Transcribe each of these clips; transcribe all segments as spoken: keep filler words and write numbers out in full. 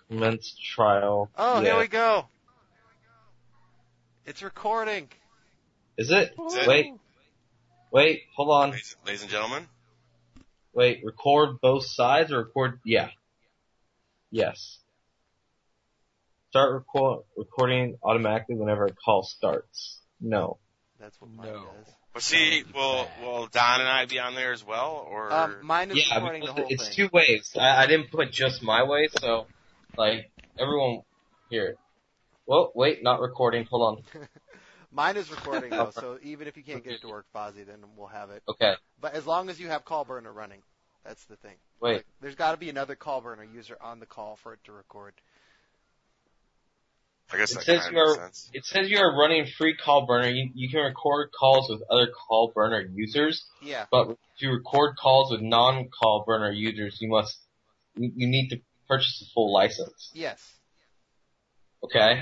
Men's trial. Oh, yeah. Here we go. It's recording. Is it? Is it? Wait. Wait, hold on. Ladies, ladies and gentlemen. Wait, record both sides or record, yeah. Yes. Start record, recording automatically whenever a call starts. No. That's what mine No. does. Well, see, will will Don and I be on there as well, or Um, mine is Yeah, recording the because whole it's thing. two ways. I, I didn't put just my way, so, like, everyone, here. Well, wait, not recording, hold on. Mine is recording though, so even if you can't get it to work, Fozzie, then we'll have it. Okay, But as long as you have call burner running, that's the thing. wait. Like, there's got to be another call burner user on the call for it to record. I guess It that says kind you of are, makes sense. it says you are running free call burner. You, you can record calls with other call burner users, Yeah. but to record calls with non-call burner users, you must, you, you need to purchase a full license. Yes. Okay?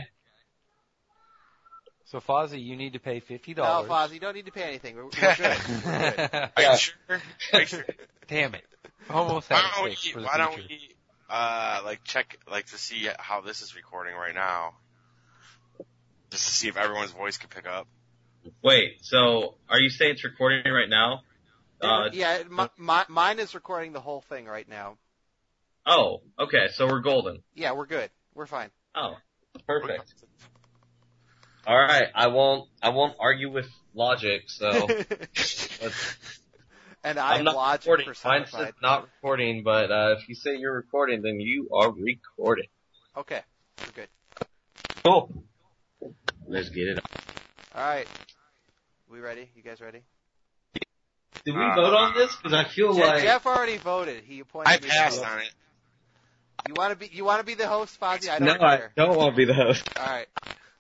So, Fozzie, you need to pay fifty No, dollars. Fozzie, you don't need to pay anything. We're, we're good. We're good. Are Yeah. you sure? Are you sure? Damn it. Almost Why had don't it we? fixed for the Why don't future. we? Uh, like check, like to see how this is recording right now, just to see if everyone's voice can pick up. Wait, so, are you saying it's recording right now? Uh, yeah, my, my, mine is recording the whole thing right now. oh, okay, so we're golden. Yeah, we're good. We're fine. Oh, perfect. Alright, I won't, I won't argue with logic, so, let's, And I I'm am not Logic recording. Mine says personified. not recording, but, uh, if you say you're recording, then you are recording. Okay, we're good. Cool. Let's get it on. All right. We ready? You guys ready? Did we Uh, vote on this? Because I feel Je- like... Jeff already voted. He appointed I me passed the on host. it. You want to be? You want to be the host, Fozzie? I don't no, I care. don't want to be the host. All right.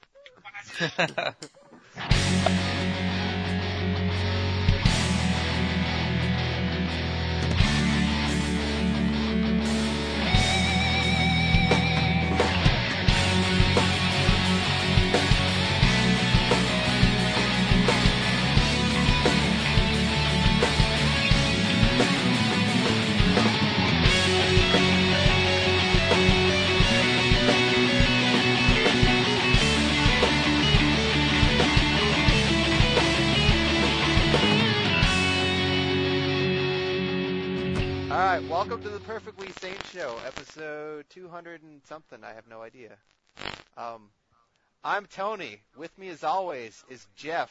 All right. Welcome to the Perfectly Sane Show, episode two hundred and something. I have no idea. Um, I'm Tony. With me, as always, is Jeff.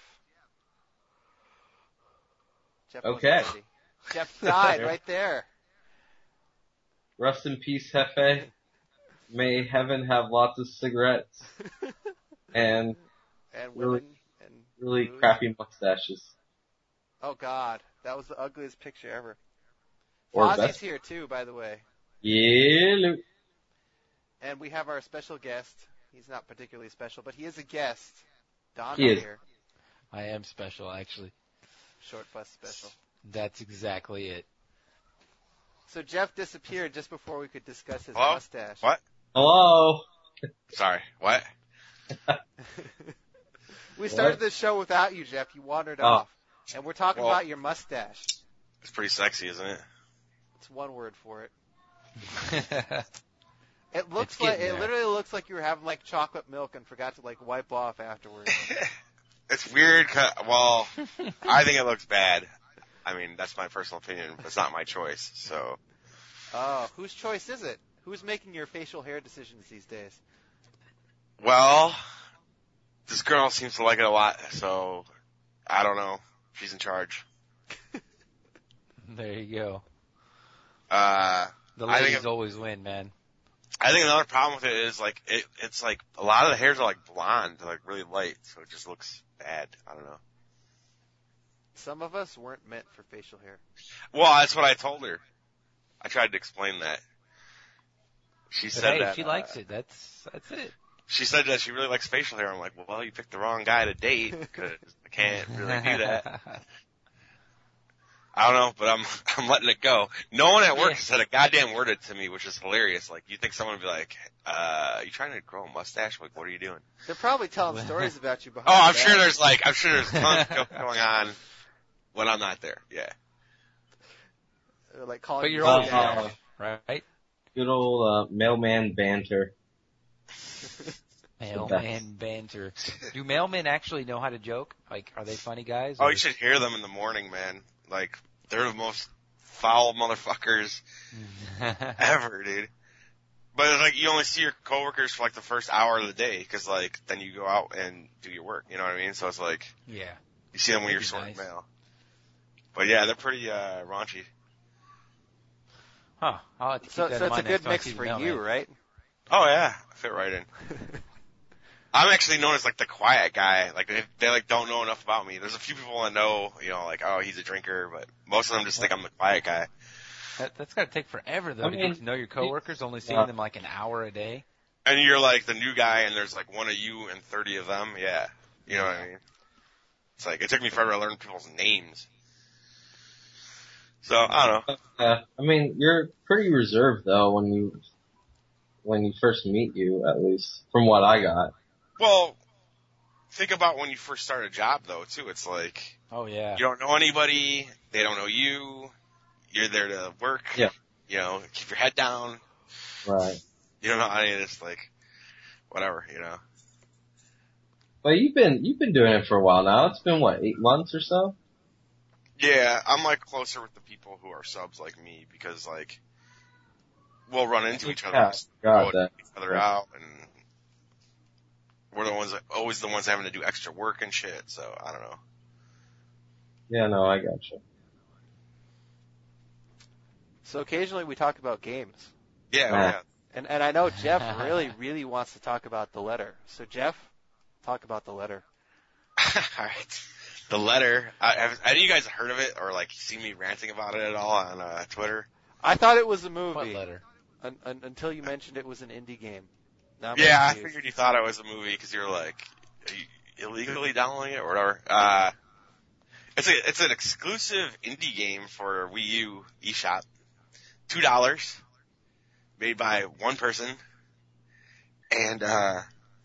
Jeff wasn't Okay. ready. Jeff died right there. Rest in peace, Hefe. May heaven have lots of cigarettes and And Really- women and really booze. crappy mustaches. Oh God, that was the ugliest picture ever. Or Fozzie's best. here too, by the way, Yeah, Luke. and we have our special guest. He's not particularly special, but he is a guest. Don He is. here, I am special, actually. short fuss special. That's exactly it. So Jeff disappeared just before we could discuss his Hello? mustache. What? Hello. Sorry. What? We started What? this show without you, Jeff. You wandered Oh. off, and we're talking Well- about your mustache. It's pretty sexy, isn't it? It's one word for it. It looks It's like getting it there. literally looks like you were having like chocolate milk and forgot to like wipe off afterwards. It's weird. 'Cause, well, I think it looks bad. I mean, that's my personal opinion. But it's not my choice. So, Oh, whose choice is it? Who's making your facial hair decisions these days? well, this girl seems to like it a lot. So, I don't know. She's in charge. There you go. Uh, The I think ladies it- always win, man. I think another problem with it is like it. It's like a lot of the hairs are like blonde, they're like really light, so it just looks bad. I don't know. Some of us weren't meant for facial hair. Well, that's what I told her. I tried to explain that. She But said hey, that if she uh, likes it, that's that's it. She said that she really likes facial hair. I'm like, well, you picked the wrong guy to date because I can't really do that. I don't know, but I'm I'm letting it go. No one at work Yeah. said a goddamn word to me, which is hilarious. Like, you think someone would be like, uh, you trying to grow a mustache? I'm like, what are you doing? They're probably telling stories about you behind Oh, I'm your sure back. there's like, I'm sure there's tons of stuff going on when I'm not there. Yeah. They're like calling But you you're Uh, always Dash. uh, there, right? Good old uh, mailman banter. Mailman banter. Do mailmen actually know how to joke? Like, are they funny guys? Oh, or- you should hear them in the morning, man. Like, they're the most foul motherfuckers ever, dude. But it's like, you only see your coworkers for like the first hour of the day, cause like, then you go out and do your work, you know what I mean? So it's like, Yeah. you see them when That'd you're be sorting nice. mail. But yeah, they're pretty, uh, raunchy. Huh. I'll have to keep So, that so in it's a mind next good time I mix see the for mailman. you, right? Oh yeah, I fit right in. I'm actually known as like the quiet guy. Like they, they like don't know enough about me. There's a few people that know, you know, like oh he's a drinker, but most of them just think I'm the quiet guy. That, that's got to take forever, though, I to mean, get to know your coworkers, only seeing uh, them like an hour a day. And you're like the new guy, and there's like one of you and thirty of them. Yeah, you know what I mean. It's like it took me forever to learn people's names. So I don't know. Uh, I mean, you're pretty reserved though when you when you first meet you, at least from what I got. Well, think about when you first start a job though too. It's like Oh, yeah. you don't know anybody, they don't know you. You're there to work. Yeah. You know, keep your head down. Right. You don't know any of this, like, whatever, you know. But you've been you've been doing it for a while now. It's been what, eight months or so? Yeah, I'm like closer with the people who are subs like me because like we'll run into each other, Yeah, and got go that. each other out, and we're the ones that always the ones having to do extra work and shit. So I don't know. Yeah, no, I got you. So occasionally we talk about games. Yeah, Nah. yeah. And and I know Jeff really, really wants to talk about the letter. So Jeff, talk about the letter. All right. The letter. I, have any of you guys heard of it or like seen me ranting about it at all on uh, Twitter? I thought it was a What movie letter? un, un, until you mentioned it was an indie game. Now I'm Yeah, I confused. figured you thought it was a movie because you were like, are you illegally downloading it or whatever. Uh, it's a it's an exclusive indie game for Wii U eShop. Two dollars, made by one person, and uh,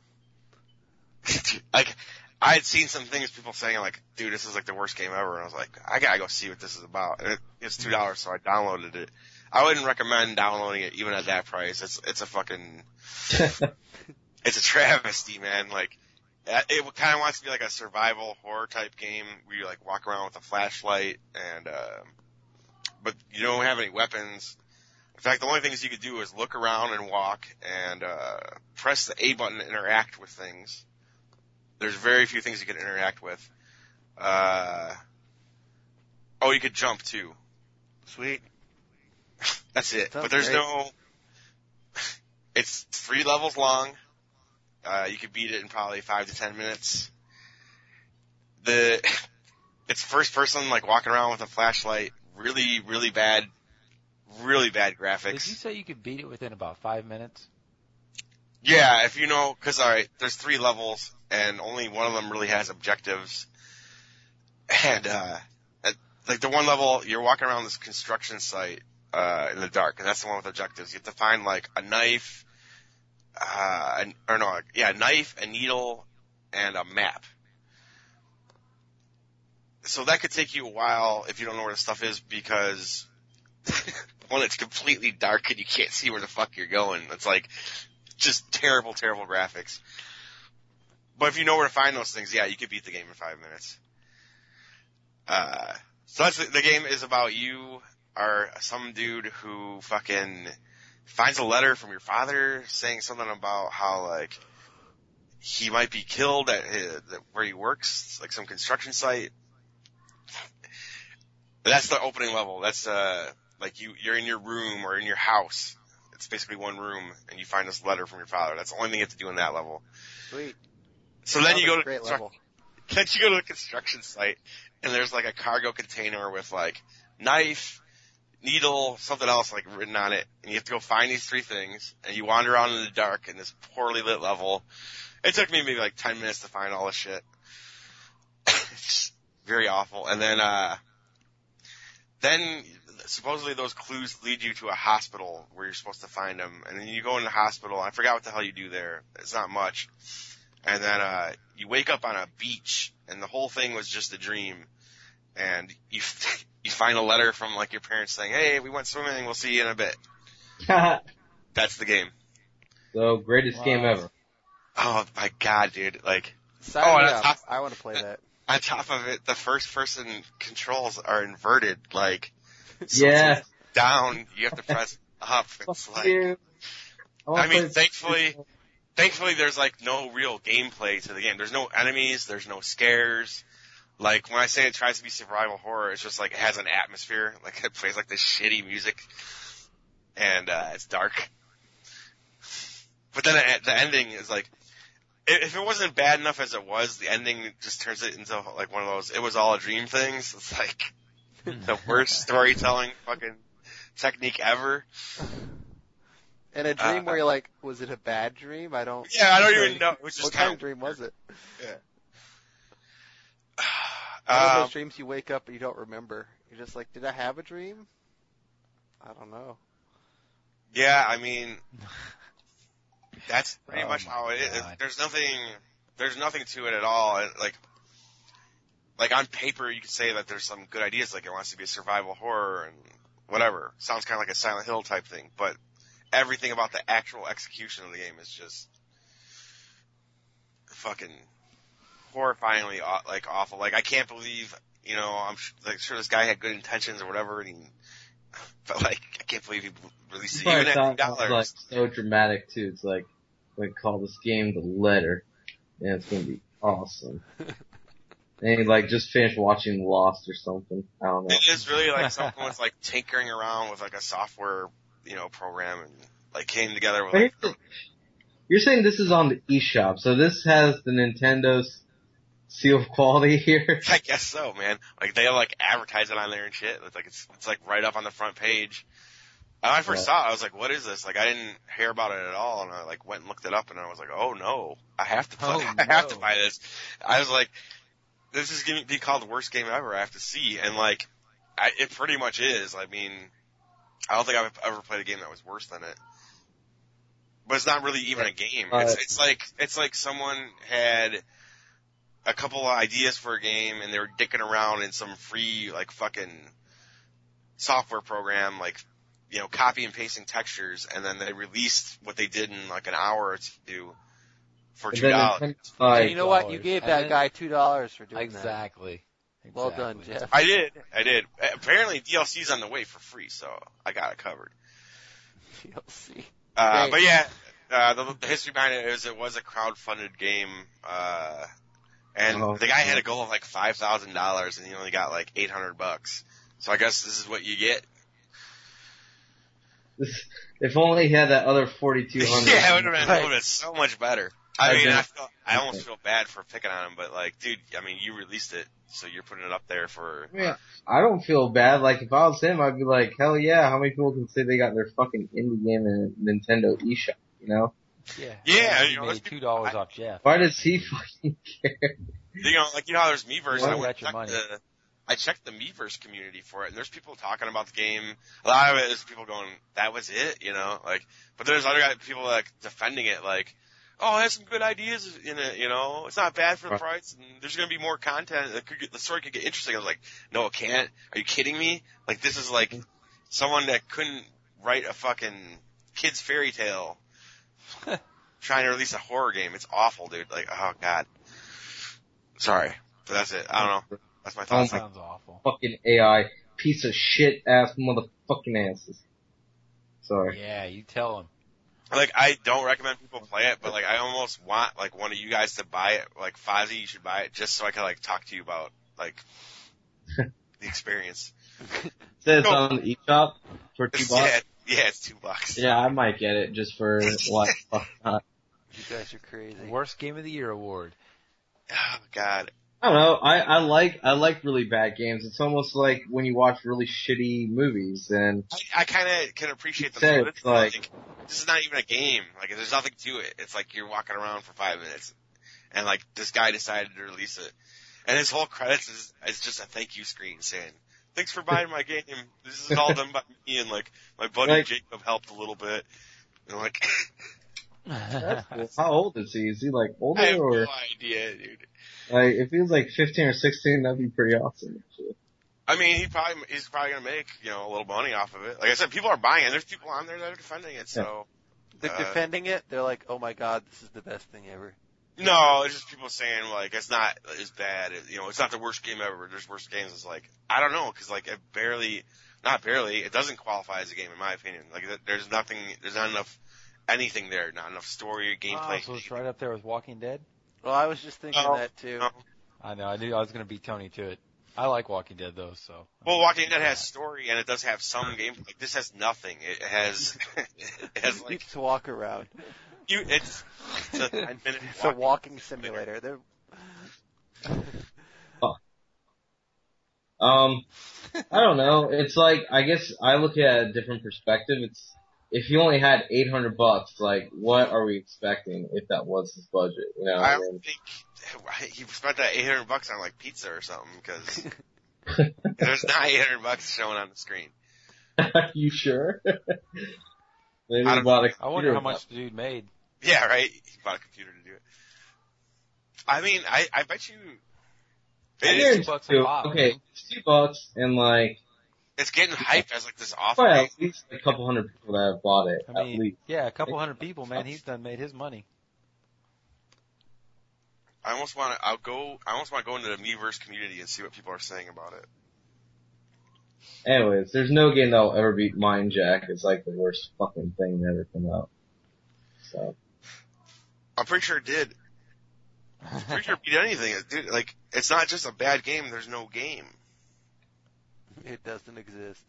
like I had seen some things people saying like, dude, this is like the worst game ever, and I was like, I gotta go see what this is about. And it, it's two dollars, so I downloaded it. I wouldn't recommend downloading it even at that price. It's it's a fucking it's a travesty, man. Like it kind of wants to be like a survival horror type game where you like walk around with a flashlight and uh, but you don't have any weapons. In fact, the only things you could do is look around and walk and uh, press the A button to interact with things. There's very few things you can interact with. Uh, oh, you could jump too. Sweet. That's it. Sounds But there's great. no. It's three levels long. Uh, you could beat it in probably five to ten minutes. The it's first person, like walking around with a flashlight. Really, really bad, really bad graphics. Did you say you could beat it within about five minutes? Yeah, if you know, cause alright, there's three levels, and only one of them really has objectives. And, uh, at, like the one level, you're walking around this construction site, uh, in the dark, and that's the one with objectives. You have to find like a knife, uh, an, or no, yeah, a knife, a needle, and a map. So that could take you a while if you don't know where the stuff is, because one, it's completely dark and you can't see where the fuck you're going. It's like, just terrible, terrible graphics. But if you know where to find those things, yeah, you could beat the game in five minutes. Uh, so that's, the game is about you are some dude who fucking finds a letter from your father saying something about how, like, he might be killed at his, where he works, like some construction site. That's the opening level. That's, uh, like you, you're in your room or in your house. It's basically one room, and you find this letter from your father. That's the only thing you have to do in that level. Sweet. So then Sounds you go like to a great constru- level. then you go to the construction site, and there's like a cargo container with like knife, needle, something else like written on it, and you have to go find these three things, and you wander around in the dark in this poorly lit level. It took me maybe like ten minutes to find all this shit. It's just very awful. And then, uh, then supposedly those clues lead you to a hospital where you're supposed to find them. And then you go in the hospital. I forgot what the hell you do there. It's not much. And then, uh, you wake up on a beach and the whole thing was just a dream. And you, you find a letter from like your parents saying, hey, we went swimming. We'll see you in a bit. That's the game. So, greatest Wow. game ever. Oh my god, dude! Like, Sign Oh, me and up. I- I want to play that. on top of it, the first person controls are inverted. Like, so Yeah. it's down, you have to press up. It's Fuck like, you. wanna I mean, play- thankfully, thankfully there's like no real gameplay to the game. There's no enemies, there's no scares. Like, when I say it tries to be survival horror, it's just like, it has an atmosphere. Like, it plays like this shitty music. And, uh, it's dark. But then the, the ending is like, i- if it wasn't bad enough as it was, the ending just turns it into like one of those, it was all a dream things. It's like, the worst storytelling fucking technique ever. And a dream Uh, where you're like, was it a bad dream? I don't. Yeah, I don't even know. It was just What kind kind of dream was it? One of Um, those dreams you wake up and you don't remember. You're just like, did I have a dream? I don't know. yeah, I mean, that's pretty Oh much my how it is. God. There's nothing, there's nothing to it at all. It, like, like on paper, you could say that there's some good ideas, like it wants to be a survival horror and whatever. Sounds kind of like a Silent Hill type thing, but everything about the actual execution of the game is just fucking horrifyingly aw- like awful. Like, I can't believe, you know, I'm sh- like sure this guy had good intentions or whatever, and he, but like I can't believe he released it Probably even at sounds two dollars. like so dramatic too. It's like, we call this game The Letter. Yeah, it's gonna be awesome. And he like just finished watching Lost or something. I don't know. It is really like someone was like tinkering around with like a software, you know, program and like came together with But like, here's the- You're saying this is on the eShop, so this has the Nintendo's seal of quality here. I guess so, man. Like they like advertise it on there and shit. It's like it's it's like right up on the front page. And when I first Yeah. saw it, I was like, "What is this?" Like I didn't hear about it at all, and I like went and looked it up, and I was like, "Oh no, I have to play. Oh, I have to no. buy this." I was like, "This is going to be called the worst game ever." I have to see, and like, I, it pretty much is. I mean, I don't think I've ever played a game that was worse than it. But it's not really even a game. Uh, It's it's like it's like someone had a couple of ideas for a game, and they were dicking around in some free like fucking software program, like, you know, copy and pasting textures, and then they released what they did in like an hour or two for And two then dollars. Nintendo's And like, you know what? You dollars. gave And that then- guy two dollars for doing Exactly. that. Well done, Exactly. Jeff. I did, I did. Apparently D L C's on the way for free, so I got it covered. D L C. Uh, Great. but yeah, uh, the, the history behind it is it was a crowdfunded game, uh, and Oh, the guy had yeah. a goal of like five thousand dollars, and he only got like eight hundred bucks. So I guess this is what you get. this, if only he had that other forty-two hundred. Yeah, it would have been, it Right. would've been so much better. I I mean, did. I, feel, I almost feel bad for picking on him, but like, dude, I mean, you released it, so you're putting it up there for. I mean, I don't feel bad. Like, if I was him, I'd be like, hell yeah, how many people can say they got their fucking indie game in a Nintendo eShop, you know? Yeah. Yeah, He you know, made there's two people- dollars I- off Jeff. Why does he fucking care? You know, like, you know how there's Miiverse, Well, I you went got your and checked money. the, I checked the Miiverse community for it, and there's people talking about the game. A lot of it is people going, that was it, you know, like, but there's other guys, people like defending it, like, oh, it has some good ideas in it, you know, it's not bad for the Right. price, and there's gonna be more content, it could get, the story could get interesting. I was like, no, it can't. Are you kidding me? Like, this is like someone that couldn't write a fucking kid's fairy tale trying to release a horror game. It's awful, dude. Like, oh god. Sorry, but that's it. I don't know. That's my Oh thoughts. my- Sounds awful. Fucking A I. Piece of shit ass motherfucking asses. Sorry. Yeah, you tell him. Like, I don't recommend people play it, but like, I almost want like one of you guys to buy it. Like, Fozzie, you should buy it just so I can like talk to you about like the experience. Says it's No. on the eShop for two yeah, bucks. yeah, it's two bucks. Yeah, I might get it just for what? fuck not. You guys are crazy. Worst Game of the Year award. Oh god. I don't know. I, I like I like really bad games. It's almost like when you watch really shitty movies, and I, I kind of can appreciate the Said mood. it's like- like, this is not even a game. Like, there's nothing to it. It's like you're walking around for five minutes, and like this guy decided to release it, and his whole credits is is just a thank you screen saying, "Thanks for buying my game. This is all done by me," and like my buddy Like- Jacob helped a little bit. And like, that's cool. How old is he? Is he like older I have or no idea, dude. like if he was like fifteen or sixteen? That'd be pretty awesome. Actually. I mean, he probably he's probably gonna make you know a little money off of it. Like I said, people are buying it. There's people on there that are defending it. So They're uh, defending it. They're like, oh my god, this is the best thing ever. No, it's just people saying like it's not as bad. It, you know, it's not the worst game ever. There's worse games. It's like I don't know because like it barely, not barely, it doesn't qualify as a game in my opinion. Like there's nothing, there's not enough anything there. Not enough story or gameplay. Oh, so it's right up there with Walking Dead. Well, I was just thinking Oh, that too. no. I know. I knew I was going to beat Tony to it. I like Walking Dead though, so. Well, Walking Dead has story and it does have some gameplay. Like, this has nothing. It has, it has You like just walk around. you. It's, it's a ten minute. It's a walking simulator. They're Um, I don't know. It's like, I guess I look at it at a different perspective. It's, if you only had eight hundred bucks, like, what are we expecting if that was his budget? You know, I I don't mean, think he spent that eight hundred bucks on like pizza or something because there's not eight hundred bucks showing on the screen. you sure? Maybe I he don't bought a I wonder computer. how much the dude made. Yeah, right. He bought a computer to do it. I mean, I I bet you I it is, guarantee bucks a you- pop, okay, man. it's two bucks and like, it's getting hyped as like this awful well, game. at least a couple hundred people that have bought it. I at mean, least. yeah, a couple hundred people, man. He's done made his money. I almost want to. I'll go. I almost want to go into the Miiverse community and see what people are saying about it. Anyways, there's no game that'll ever beat Mind Jack. It's like the worst fucking thing that ever come out. So. I'm pretty sure it did. I'm pretty sure it beat anything. It did, like, it's not just a bad game. There's no game. it doesn't exist.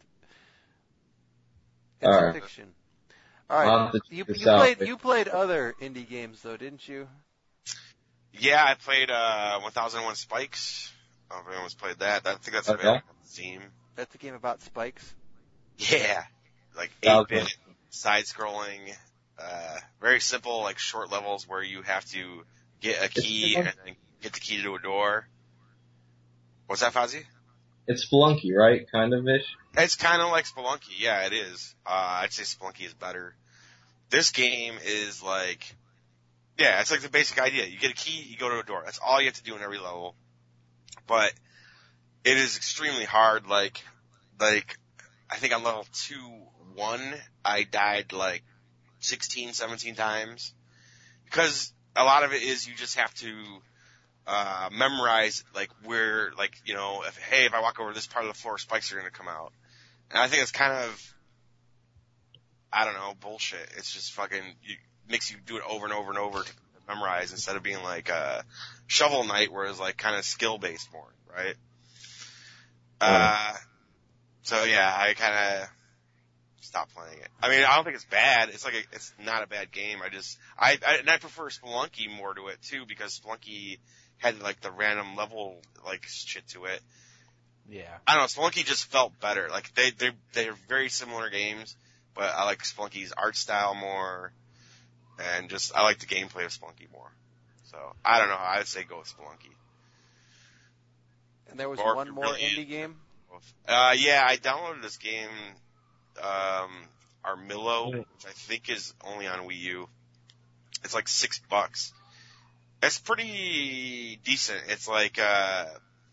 It's All a right. fiction. All I'll right, have to you, check you this out. played you played other indie games though, didn't you? Yeah, I played uh one thousand one Spikes. I don't know if anyone's played that. I think that's Okay. available on Steam. That's a game about spikes. Yeah. Like That was eight-bit, side-scrolling, uh, very simple, like, short levels where you have to get a key and then get the key to a door. What's that, Fozzie? It's Spelunky, right? Kind of ish. It's kind of like Spelunky. Yeah, it is. Uh, I'd say Spelunky is better. This game is like, yeah, it's like the basic idea. You get a key, you go to a door. That's all you have to do in every level. But it is extremely hard. Like, like, I think on level two, one, I died like sixteen, seventeen times. Because a lot of it is you just have to, uh, memorize, like, where, like, you know, if, hey, if I walk over this part of the floor, spikes are gonna come out. And I think it's kind of, I don't know, bullshit. It's just fucking, you, makes you do it over and over and over to memorize instead of being like, uh, Shovel Knight where it's like kind of skill based more, right? Uh, so yeah, I kind of stopped playing it. I mean, I don't think it's bad. It's like, a, it's not a bad game. I just, I, I, and I prefer Spelunky more to it too because Spelunky had like the random level, like, shit to it. Yeah. I don't know, Spelunky just felt better. Like, they, they, they're very similar games, but I like Spelunky's art style more, and just, I like the gameplay of Spelunky more. So, I don't know, I would say go with Spelunky. And there was Or one if more really- indie game. Uh, yeah, I downloaded this game, um, Armillo, which I think is only on Wii U. It's like six bucks. It's pretty decent. It's like, uh,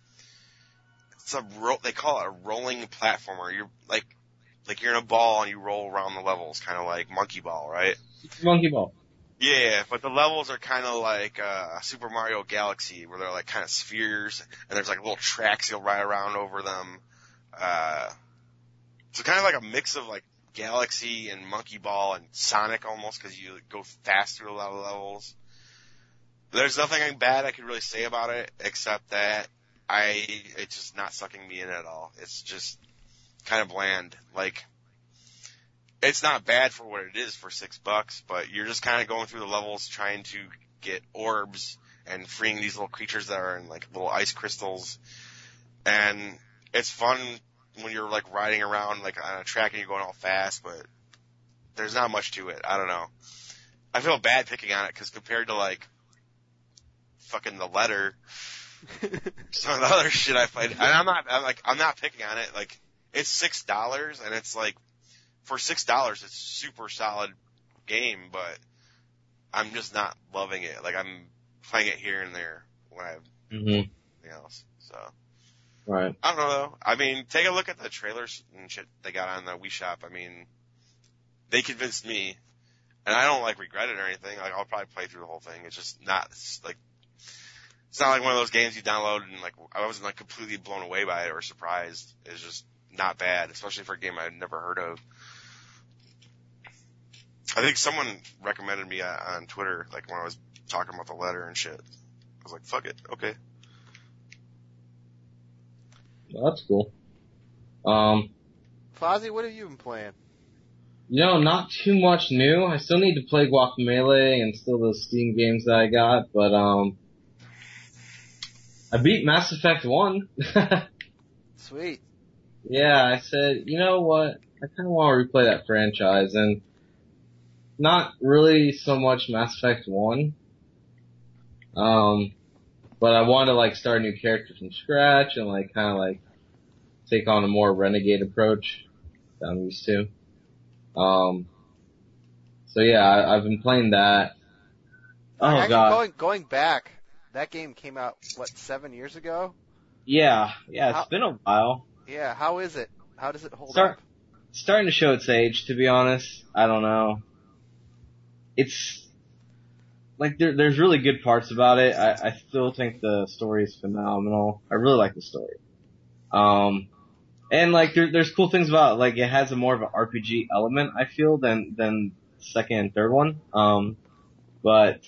it's a ro- they call it a rolling platformer. You're like, like you're in a ball and you roll around the levels, kind of like Monkey Ball, right? Monkey Ball. Yeah, but the levels are kind of like uh Super Mario Galaxy, where they're like kind of spheres, and there's like little tracks you'll ride around over them. Uh, so kind of like a mix of like Galaxy and Monkey Ball and Sonic almost, because you go fast through a lot of levels. There's nothing bad I could really say about it, except that I it's just not sucking me in at all. It's just kind of bland. Like, it's not bad for what it is for six bucks, but you're just kind of going through the levels trying to get orbs and freeing these little creatures that are in like little ice crystals. And it's fun when you're like riding around like on a track and you're going all fast, but there's not much to it. I don't know. I feel bad picking on it because compared to like fucking The Letter, some of the other shit I played, and I'm not, I'm like, I'm not picking on it. Like, it's six dollars and it's like, for six dollars, it's a super solid game, but I'm just not loving it. Like, I'm playing it here and there when I have Mm-hmm. anything else. So, Right. I don't know though. I mean, take a look at the trailers and shit they got on the Wii Shop. I mean, they convinced me. And I don't, like, regret it or anything. Like, I'll probably play through the whole thing. It's just not, it's, like, it's not like one of those games you download and, like, I wasn't, like, completely blown away by it or surprised. It's just not bad, especially for a game I'd never heard of. I think someone recommended me uh, on Twitter, like, when I was talking about the letter and shit. I was like, fuck it, okay. Well, that's cool. Um, Fozzie, what have you been playing? you know, not too much new. I still need to play Guacamelee and still those Steam games that I got, but, um, I beat Mass Effect one. Sweet. Yeah, I said, you know what? I kind of want to replay that franchise, and not really so much Mass Effect one. Um, but I want to, like, start a new character from scratch and, like, kind of, like, take on a more renegade approach that I'm used to. Um, so yeah, I, I've been playing that. Oh Actually, god. Going, going back, that game came out, what, seven years ago? Yeah, yeah, it's How- been a while. Yeah, how is it? How does it hold Start, up? starting to show its age, to be honest. I don't know. It's, like, there, there's really good parts about it. I, I still think the story is phenomenal. I really like the story. Um, and like, there, there's cool things about it. Like, it has a more of an R P G element, I feel, than, than the second and third one. Um, but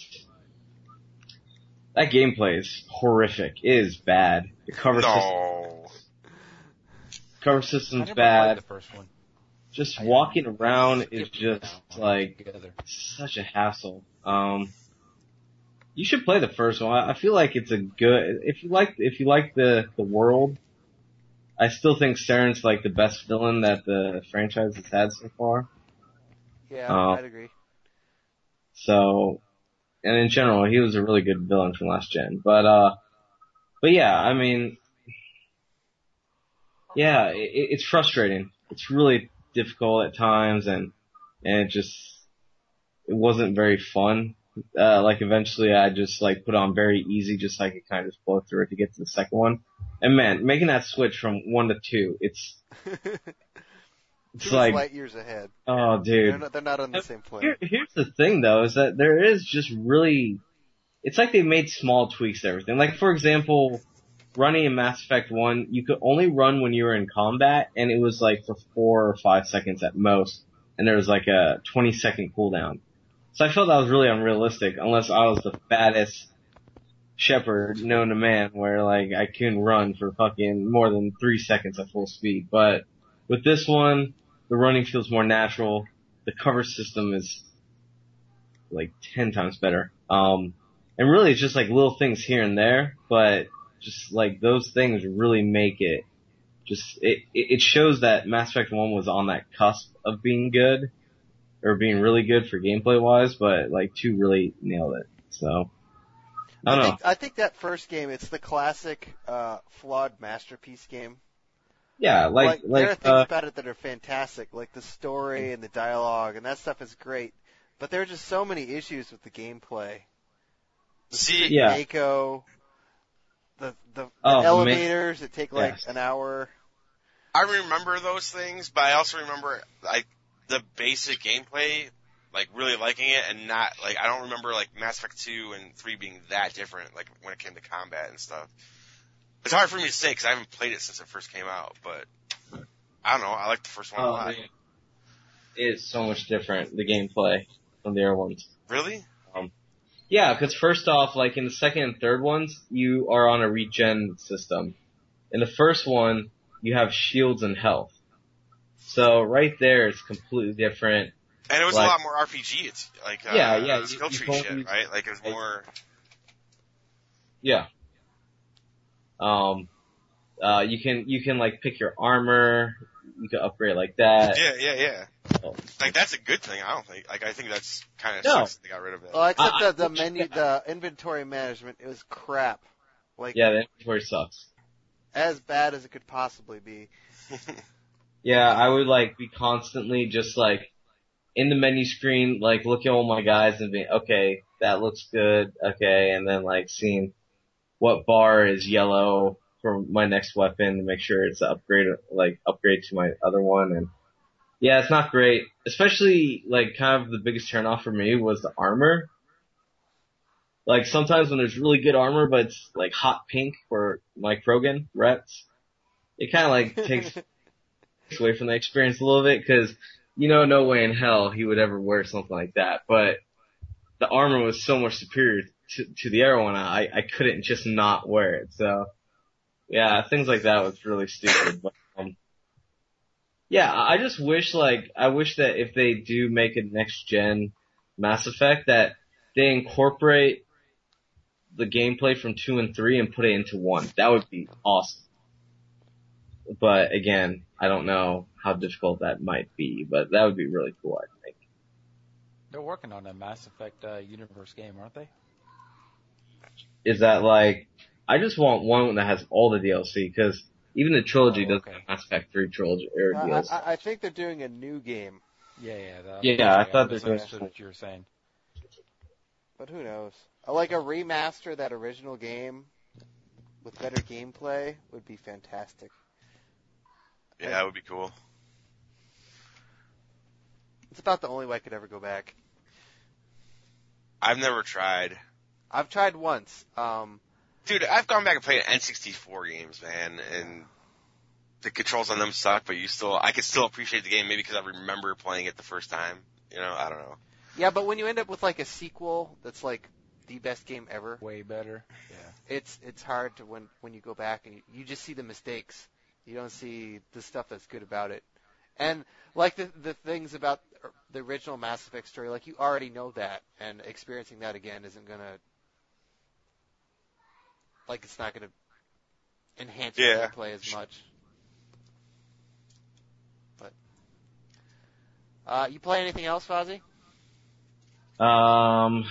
that gameplay is horrific. It is bad. The cover system, No. cover I system's never bad. played the first one. Just I walking around is skipped just that one like altogether. such a hassle. Um, you should play the first one. I I feel like it's a good. If you like, if you like the the world, I still think Saren's like the best villain that the franchise has had so far. Yeah, Uh, I'd agree. So, and in general, he was a really good villain from last gen. But uh, but yeah, I mean, yeah, it, it's frustrating. It's really difficult at times, and and it just it wasn't very fun. Uh, like eventually I just like put on very easy just so I could kind of just blow through it to get to the second one. And man, making that switch from one to two, it's, it's Two like, light years ahead. oh They're dude. not, they're not on the same plane. Here, here's the thing though, is that there is just really, it's like they made small tweaks to everything. Like for example, running in Mass Effect one, you could only run when you were in combat, and it was like for four or five seconds at most, and there was like a twenty second cooldown. So I felt that was really unrealistic, unless I was the fattest shepherd known to man, where like I couldn't run for fucking more than three seconds at full speed. But with this one, the running feels more natural. The cover system is like ten times better. Um, and really it's just like little things here and there, but just like those things really make it just, it, it shows that Mass Effect one was on that cusp of being good, or being really good for gameplay wise, but like two really nailed it. So, I don't I know. think, I think that first game, it's the classic, uh, flawed masterpiece game. Yeah, like, Like, like, there are things uh, about it that are fantastic, like the story and the dialogue, and that stuff is great. But there are just so many issues with the gameplay. See, yeah, Mako, the the, the Oh, the Ma- elevators that take like Yes. an hour. I remember those things, but I also remember like the basic gameplay, like really liking it, and not like I don't remember like Mass Effect two and three being that different, like when it came to combat and stuff. It's hard for me to say because I haven't played it since it first came out, but I don't know. I like the first one a oh, lot. man. It is so much different, the gameplay from the other ones. Really? Yeah, because first off, like in the second and third ones, you are on a regen system. In the first one, you have shields and health. So right there, it's completely different. And it was Like- a lot more R P G. It's like uh, Yeah, yeah, you- skill you tree told shit, me- right? Like it was more. Yeah. Um, uh, you can, you can like pick your armor, you can upgrade like that. Yeah, yeah, yeah. Oh. Like that's a good thing. I don't think. Like I think that's kind of No. sucks that they got rid of it. Well, except I- the, the I- menu, the inventory management, it was crap. Like Yeah, the inventory sucks. as bad as it could possibly be. Yeah, I would like be constantly just like in the menu screen, like looking at all my guys and being, okay, that looks good, okay, and then like seeing what bar is yellow for my next weapon to make sure it's upgrade, like upgrade to my other one, and Yeah, it's not great. Especially, like, kind of the biggest turnoff for me was the armor. Like, sometimes when there's really good armor, but it's, like, hot pink for Mike Krogan reps, it kind of, like, takes away from the experience a little bit, because, you know, no way in hell he would ever wear something like that. But the armor was so much superior to, to the Arrow one, I, I couldn't just not wear it. So, yeah, things like that was really stupid. But, um, yeah, I just wish, like, I wish that if they do make a next-gen Mass Effect, that they incorporate the gameplay from two and three and put it into one. That would be awesome. But, again, I don't know how difficult that might be, but that would be really cool, I think. They're working on a Mass Effect uh, universe game, aren't they? Is that, like, I just want one that has all the D L C, because even the trilogy Oh, doesn't okay. have Mass Effect three trilogy, or I, D L C. I, I think they're doing a new game, Yeah, yeah. That, Yeah, I sorry, thought they were doing misunderstood something. what you were saying. but who knows? Uh, Like a remaster of that original game with better gameplay would be fantastic. Yeah, that would be cool. It's about the only way I could ever go back. I've never tried. I've tried once. Um, Dude, I've gone back and played N sixty-four games, man, and the controls on them suck, but you still, I can still appreciate the game maybe because I remember playing it the first time. You know, I don't know. yeah, but when you end up with like a sequel that's like the best game ever, Way better. Yeah. it's it's hard to when when you go back and you, you just see the mistakes. You don't see the stuff that's good about it. And like the the things about the original Mass Effect story, like you already know that, and experiencing that again isn't gonna, like, it's not gonna enhance your Yeah. gameplay as much. But uh, you play anything else, Fozzie? Um,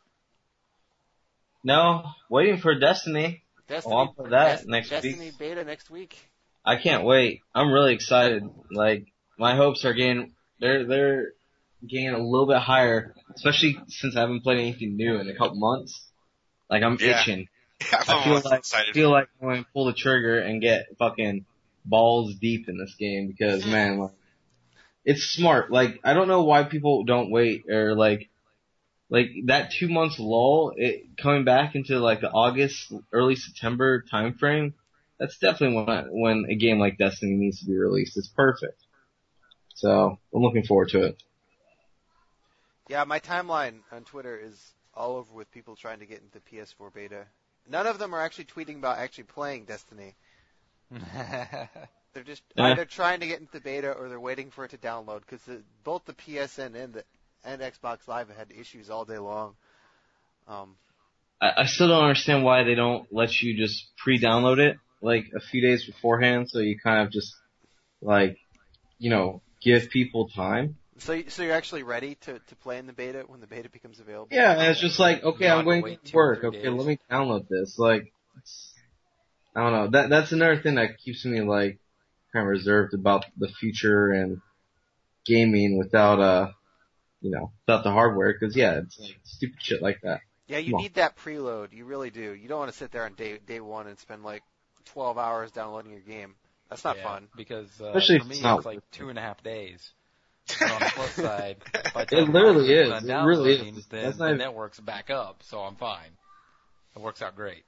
no, waiting for Destiny. Destiny, Oh, I'll play that Des- next Destiny week. beta next week. I can't wait. I'm really excited. Like, my hopes are getting, they're, they're getting a little bit higher, especially since I haven't played anything new in a couple months. Like, I'm Yeah. itching. I'm I feel almost like, excited. feel like I'm going to pull the trigger and get fucking balls deep in this game because, man, like, it's smart. Like, I don't know why people don't wait or like, like that two months lull, it coming back into like the August, early September time frame. That's definitely when when a game like Destiny needs to be released. It's perfect. So I'm looking forward to it. Yeah, my timeline on Twitter is all over with people trying to get into P S four beta. None of them are actually tweeting about actually playing Destiny. They're just Yeah. either trying to get into beta or they're waiting for it to download because both the P S N and the and Xbox Live had issues all day long. Um, I, I still don't understand why they don't let you just pre-download it like a few days beforehand, so you kind of just like, you know, give people time. so you- so you're actually ready to, to play in the beta when the beta becomes available? Yeah, and it's just like, okay, You I'm have to going wait to two or work. three Okay, days. let me download this. Like, it's, I don't know. That that's another thing that keeps me like kind of reserved about the future and gaming without uh, you know, without the hardware. Because yeah, it's like stupid shit like that. Yeah, you Come on. need that preload. You really do. You don't want to sit there on day day one and spend like twelve hours downloading your game. That's not Yeah, fun. Because uh, Especially for if me, it's not it's like worth it. two and a half days. And on the plus side, by the It time literally Microsoft's is. done It really is. downloading, then That's not the even- network's back up, so I'm fine. It works out great.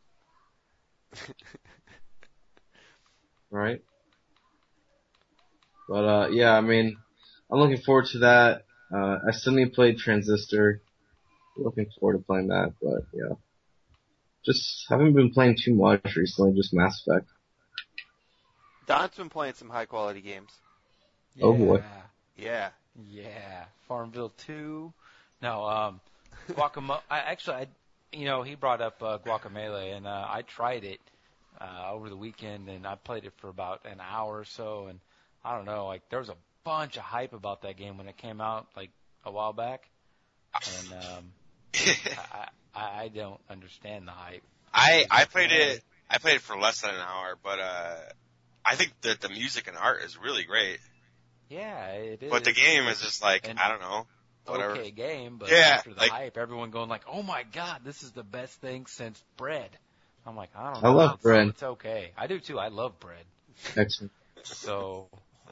Right? But uh, yeah, I mean, I'm looking forward to that. Uh, I still need to play Transistor. Looking forward to playing that, but yeah. Just haven't been playing too much recently, just Mass Effect. Don's been playing some high quality games. Oh, boy. Yeah. Yeah, Farmville two. No, um, Guacamole. I actually, I, you know, he brought up uh, Guacamole, and uh, I tried it uh, over the weekend, and I played it for about an hour or so, and I don't know, like there was a bunch of hype about that game when it came out, like a while back, and um, I, I, I don't understand the hype. I I played it. I played it for less than an hour, but uh, I think that the music and art is really great. Yeah, it is. But the game is just like And- I don't know, whatever. Okay game, but Yeah, after the like- hype, everyone going like, "Oh my god, this is the best thing since bread." I'm like, I don't I know. love it's, bread. It's okay. I do too. I love bread. Excellent. So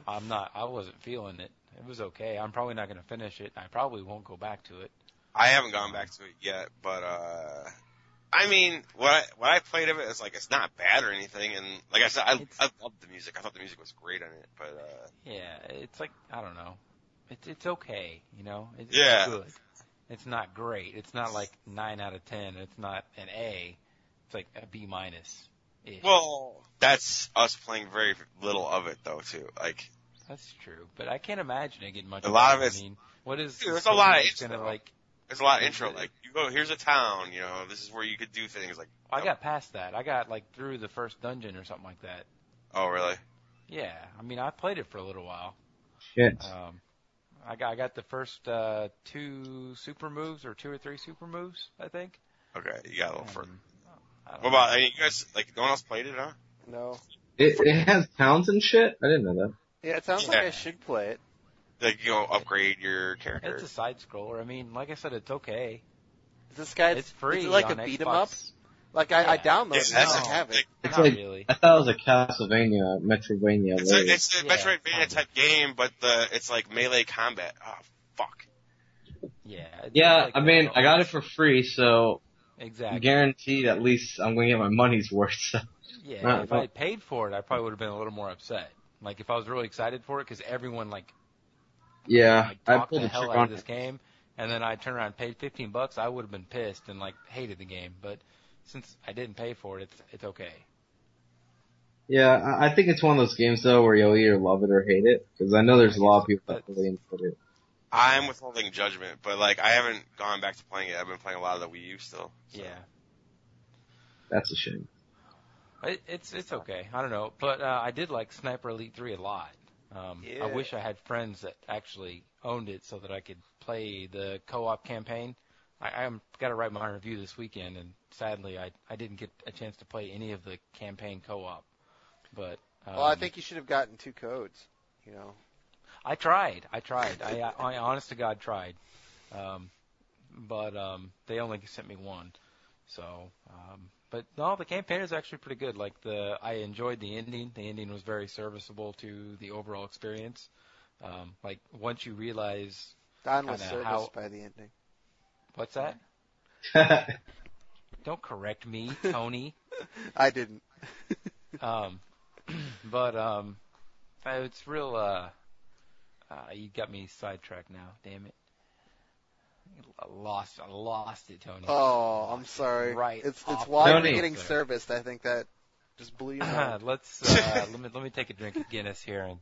I'm not. I wasn't feeling it. It was okay. I'm probably not going to finish it. I probably won't go back to it. I haven't gone back to it yet, but uh, I mean, what I, what I played of it is like it's not bad or anything, and like I said, I It's- I loved the music. I thought the music was great on it, but uh, Yeah, it's like I don't know. It's it's okay, you know. It's, Yeah. it's good. It's not great. It's not like nine out of ten. It's not an A. It's like a B minus. well, that's us playing very little of it though too. Like, That's true, but I can't imagine it getting much. A lot of better. it's- I mean, what is Dude, there's a lot of it's gonna intro. like? there's a lot of Is intro. it- Like, you go, here's a town. You know, this is where you could do things. Like, I got past that. I got like through the first dungeon or something like that. oh really? Yeah, I mean, I played it for a little while. Shit. Um, I got I got the first uh, two super moves or two or three super moves, I think. Okay, you got a little further. Um, I don't What know. about? I mean, you guys like no one else played it, huh? No. It, it has towns and shit? I didn't know that. Yeah, it sounds like Yeah. I should play it. Like, you know, upgrade your character. It's a side scroller. I mean, like I said, it's okay. Is this guy? It's free. Is it like on a beat 'em Xbox. up? Like I, I Yeah. downloaded it. Yeah, that's I a- have it. It's Not like, really. I thought it was a Castlevania, Metrovania. It's later. a, it's a Yeah, Metroidvania kinda. type game, but the it's like melee combat. Oh fuck. Yeah. it's yeah, like I a- mean, I got it for free, so exactly. guaranteed at least I'm going to get my money's worth. So. Yeah, Right, if I well- had paid for it, I probably would have been a little more upset. Like if I was really excited for it, because everyone like, Yeah, like I talked pulled the the hell trick out on of this game, and then I turned around and paid fifteen bucks, I would have been pissed and like hated the game. But since I didn't pay for it, it's it's okay. Yeah, I I think it's one of those games though where you'll either love it or hate it, because I know there's a lot of people that But- really enjoy it. I'm withholding judgment, but like I haven't gone back to playing it. I've been playing a lot of the Wii U still. So. Yeah, That's a shame. it, it's it's okay. I don't know, but uh, I did like Sniper Elite three a lot. Um, Yeah. I wish I had friends that actually owned it so that I could play the co-op campaign. I, I'm got to write my review this weekend, and sadly, I I didn't get a chance to play any of the campaign co-op. But um, Well, I think you should have gotten two codes. You know. I tried. I tried. I, I, I honest to God tried. Um, but um, they only sent me one. So, um, but no, the campaign is actually pretty good. Like the, I enjoyed the ending. The ending was very serviceable to the overall experience. Um, like once you realize Don was Kinda serviced how- by the ending. what's that? Don't correct me, Tony. I didn't. Um, but um, uh, it's real. Uh, uh, you got me sidetracked now. Damn it. I lost. I lost it, Tony. Oh, I'm sorry. Right It's it's off while Tony. you're getting there. serviced. I think that just blew your mind. Let's uh, let me let me take a drink of Guinness here and.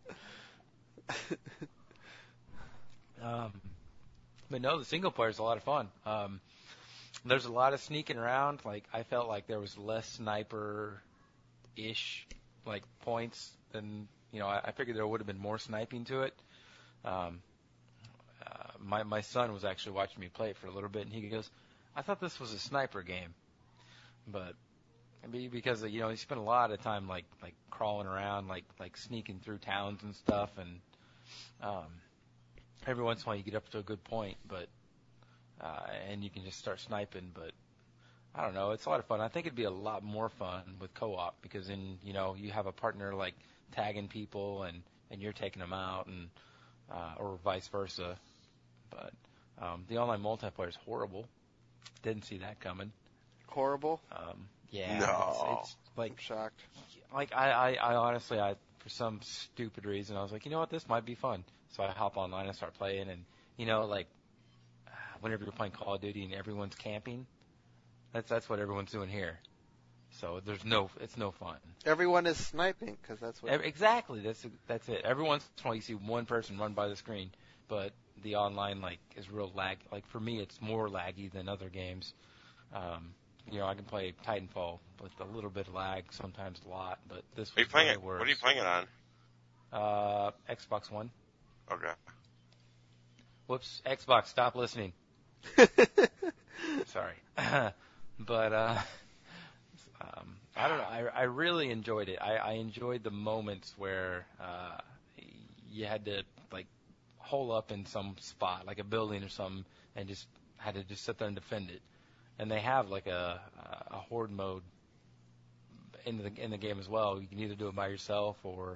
Um, but no, the single player is a lot of fun. Um, there's a lot of sneaking around. Like I felt like there was less sniper-ish like points than you know. I, I figured there would have been more sniping to it. Um, uh, my my son was actually watching me play it for a little bit, and he goes, "I thought this was a sniper game," but maybe because you know you spend a lot of time like like crawling around, like like sneaking through towns and stuff, and um, every once in a while you get up to a good point, but uh, and you can just start sniping. But I don't know, it's a lot of fun. I think it'd be a lot more fun with co-op because then you know you have a partner like tagging people and and you're taking them out, and uh, or vice versa. But um, the online multiplayer is horrible. Didn't see that coming. Horrible. Um, yeah, No. it's, it's like I'm shocked. like I, I, I honestly I for some stupid reason I was like, you know what, this might be fun. So I hop online and start playing, and you know like uh, whenever you're playing Call of Duty and everyone's camping, that's that's what everyone's doing here. So there's no it's no fun. Everyone is sniping because that's what. Ev- exactly, that's that's it. Every once in a while you see one person run by the screen, but the online like is real lag. Like for me, it's more laggy than other games. Um, you know, I can play Titanfall with a little bit of lag, sometimes a lot, but this Are you was playing way it? worse. What are you playing it on? Uh, Xbox One. Okay. Whoops, Xbox, stop listening. Sorry. but, uh, um, I don't know. I, I really enjoyed it. I, I enjoyed the moments where, uh, you had to, like, hole up in some spot, like a building or something, and just had to just sit there and defend it. And they have, like, a, a horde mode in the, in the game as well. You can either do it by yourself or,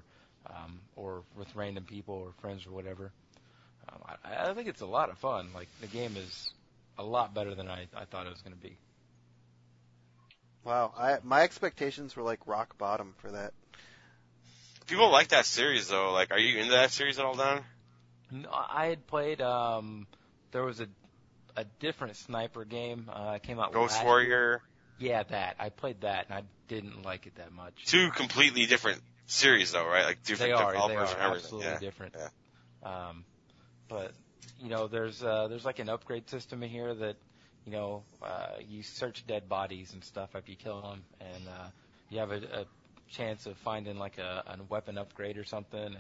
um, or with random people or friends or whatever. Um, I, I think it's a lot of fun. Like the game is a lot better than I, I thought it was going to be. Wow, I my expectations were like rock bottom for that. People like that series though. Like, are you into that series at all, Don? No, I had played. Um, there was a a different sniper game. Uh, it came out Ghost last Warrior. year. Yeah, that I played that and I didn't like it that much. Two completely different series though, right? Like different They are. developers They are and everything. absolutely Yeah. different. Yeah. Um, but you know, there's uh, there's like an upgrade system in here that you know uh, you search dead bodies and stuff after you kill them, and uh, you have a, a chance of finding like a, a weapon upgrade or something. And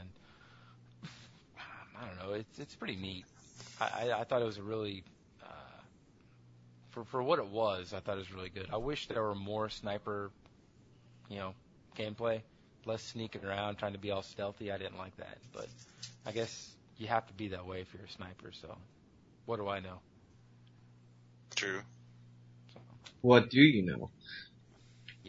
I don't know, it's it's pretty neat. I, I, I thought it was a really uh, for for what it was. I thought it was really good. I wish there were more sniper, you know, gameplay, less sneaking around trying to be all stealthy. I didn't like that, but I guess you have to be that way if you're a sniper. So, what do I know? True. So, What do you know? yeah,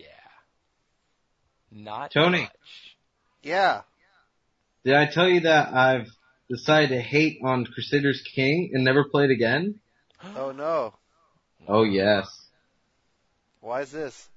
not Tony. much. Yeah. Did I tell you that I've decided to hate on Crusaders King and never play it again? Oh no. Oh yes. Why is this?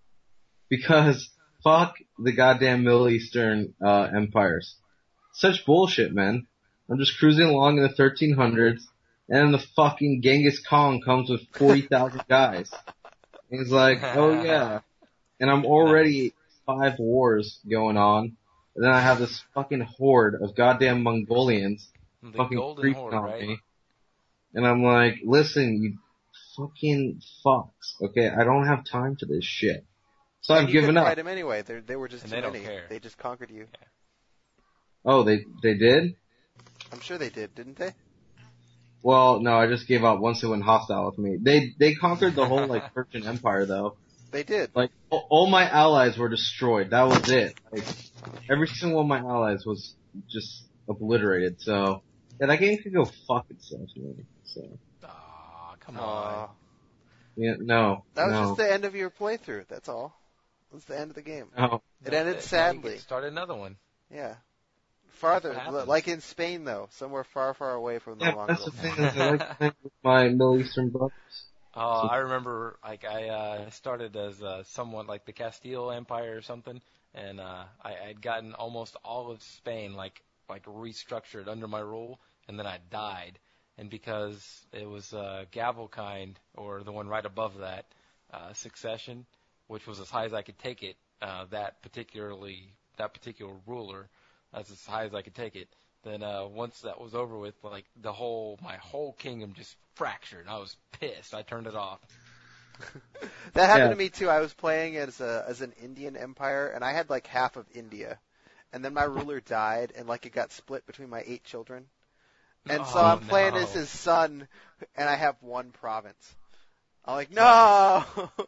Because fuck the goddamn Middle Eastern uh, empires. Such bullshit, man. I'm just cruising along in the thirteen hundreds, and then the fucking Genghis Khan comes with forty thousand guys. And he's like, oh yeah. And I'm already five wars going on, and then I have this fucking horde of goddamn Mongolians The fucking golden creeping horde, on right? me. And I'm like, listen, you fucking fucks. Okay, I don't have time for this shit. So And I've you given couldn't up. fight them anyway. They they were just And too they don't many. care. They just conquered you. Oh, they they did? I'm sure they did, didn't they? Well, no, I just gave up once it went hostile with me. They they conquered the whole like Persian Empire though. They did. Like all, all my allies were destroyed. That was it. Like every single one of my allies was just obliterated. So yeah, that game could go fuck itself, man. So Aw, come Aw. on. yeah, no, That was no, just the end of your playthrough. That's all. It was the end of the game. no. It No, ended now you sadly. get to start another one. Yeah. Farther, That's what happens. like in Spain though, somewhere far, far away from the Yeah, Mongols. that's the thing is I like playing with my Middle Eastern brothers. Oh, I remember, like, I uh, started as uh, somewhat like the Castile Empire or something, and uh, I I'd gotten almost all of Spain, like, like restructured under my rule, and then I died. And because it was uh, Gavelkind, or the one right above that, uh, Succession, which was as high as I could take it, uh, that particularly, that particular ruler, that's as high as I could take it. Then uh, once that was over with, like the whole, my whole kingdom just fractured. I was pissed. I turned it off. That happened Yeah. to me too. I was playing as a as an Indian empire, and I had like half of India, and then my ruler died, and like it got split between my eight children, and so Oh, I'm playing no. as his son, and I have one province. I'm like, no.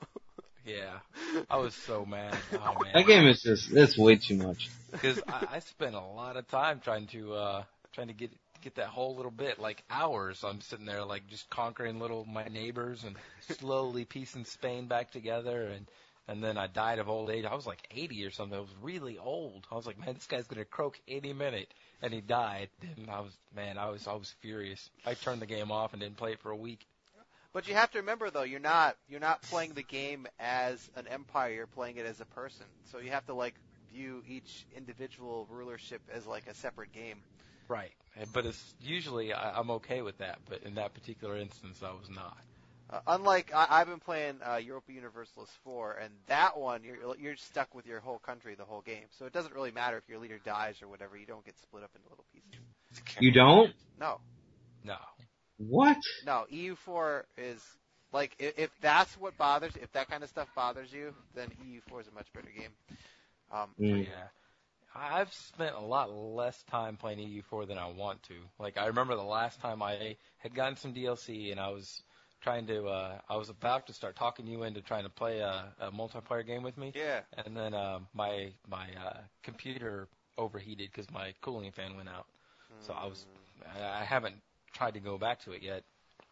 Yeah, I was so mad. Oh man, That game is just it's way too much. because I, I spent a lot of time trying to uh, trying to get get that whole little bit, like hours. I'm sitting there like just conquering little my neighbors and slowly piecing Spain back together, and and then I died of old age. I was like eighty or something. I was really old. I was like, man, this guy's gonna croak any minute, and he died. And I was, man, I was I was furious. I turned the game off and didn't play it for a week. But you have to remember though, you're not you're not playing the game as an empire. You're playing it as a person. So you have to like view each individual rulership as like a separate game. Right, but it's usually I, I'm okay with that, but in that particular instance, I was not. Uh, unlike I, I've been playing uh, Europa Universalis four, and that one you're you're stuck with your whole country the whole game. So it doesn't really matter if your leader dies or whatever. You don't get split up into little pieces. You don't? No, No. What? no. E U four is like if, if that's what bothers, if that kind of stuff bothers you, then E U four is a much better game. Um, Mm. Yeah. I've spent a lot less time playing E U four than I want to. Like, I remember the last time I had gotten some D L C and I was trying to, uh, I was about to start talking you into trying to play a, a multiplayer game with me. yeah. And then, um, my, my, uh, computer overheated because my cooling fan went out. So I was, I I haven't tried to go back to it yet.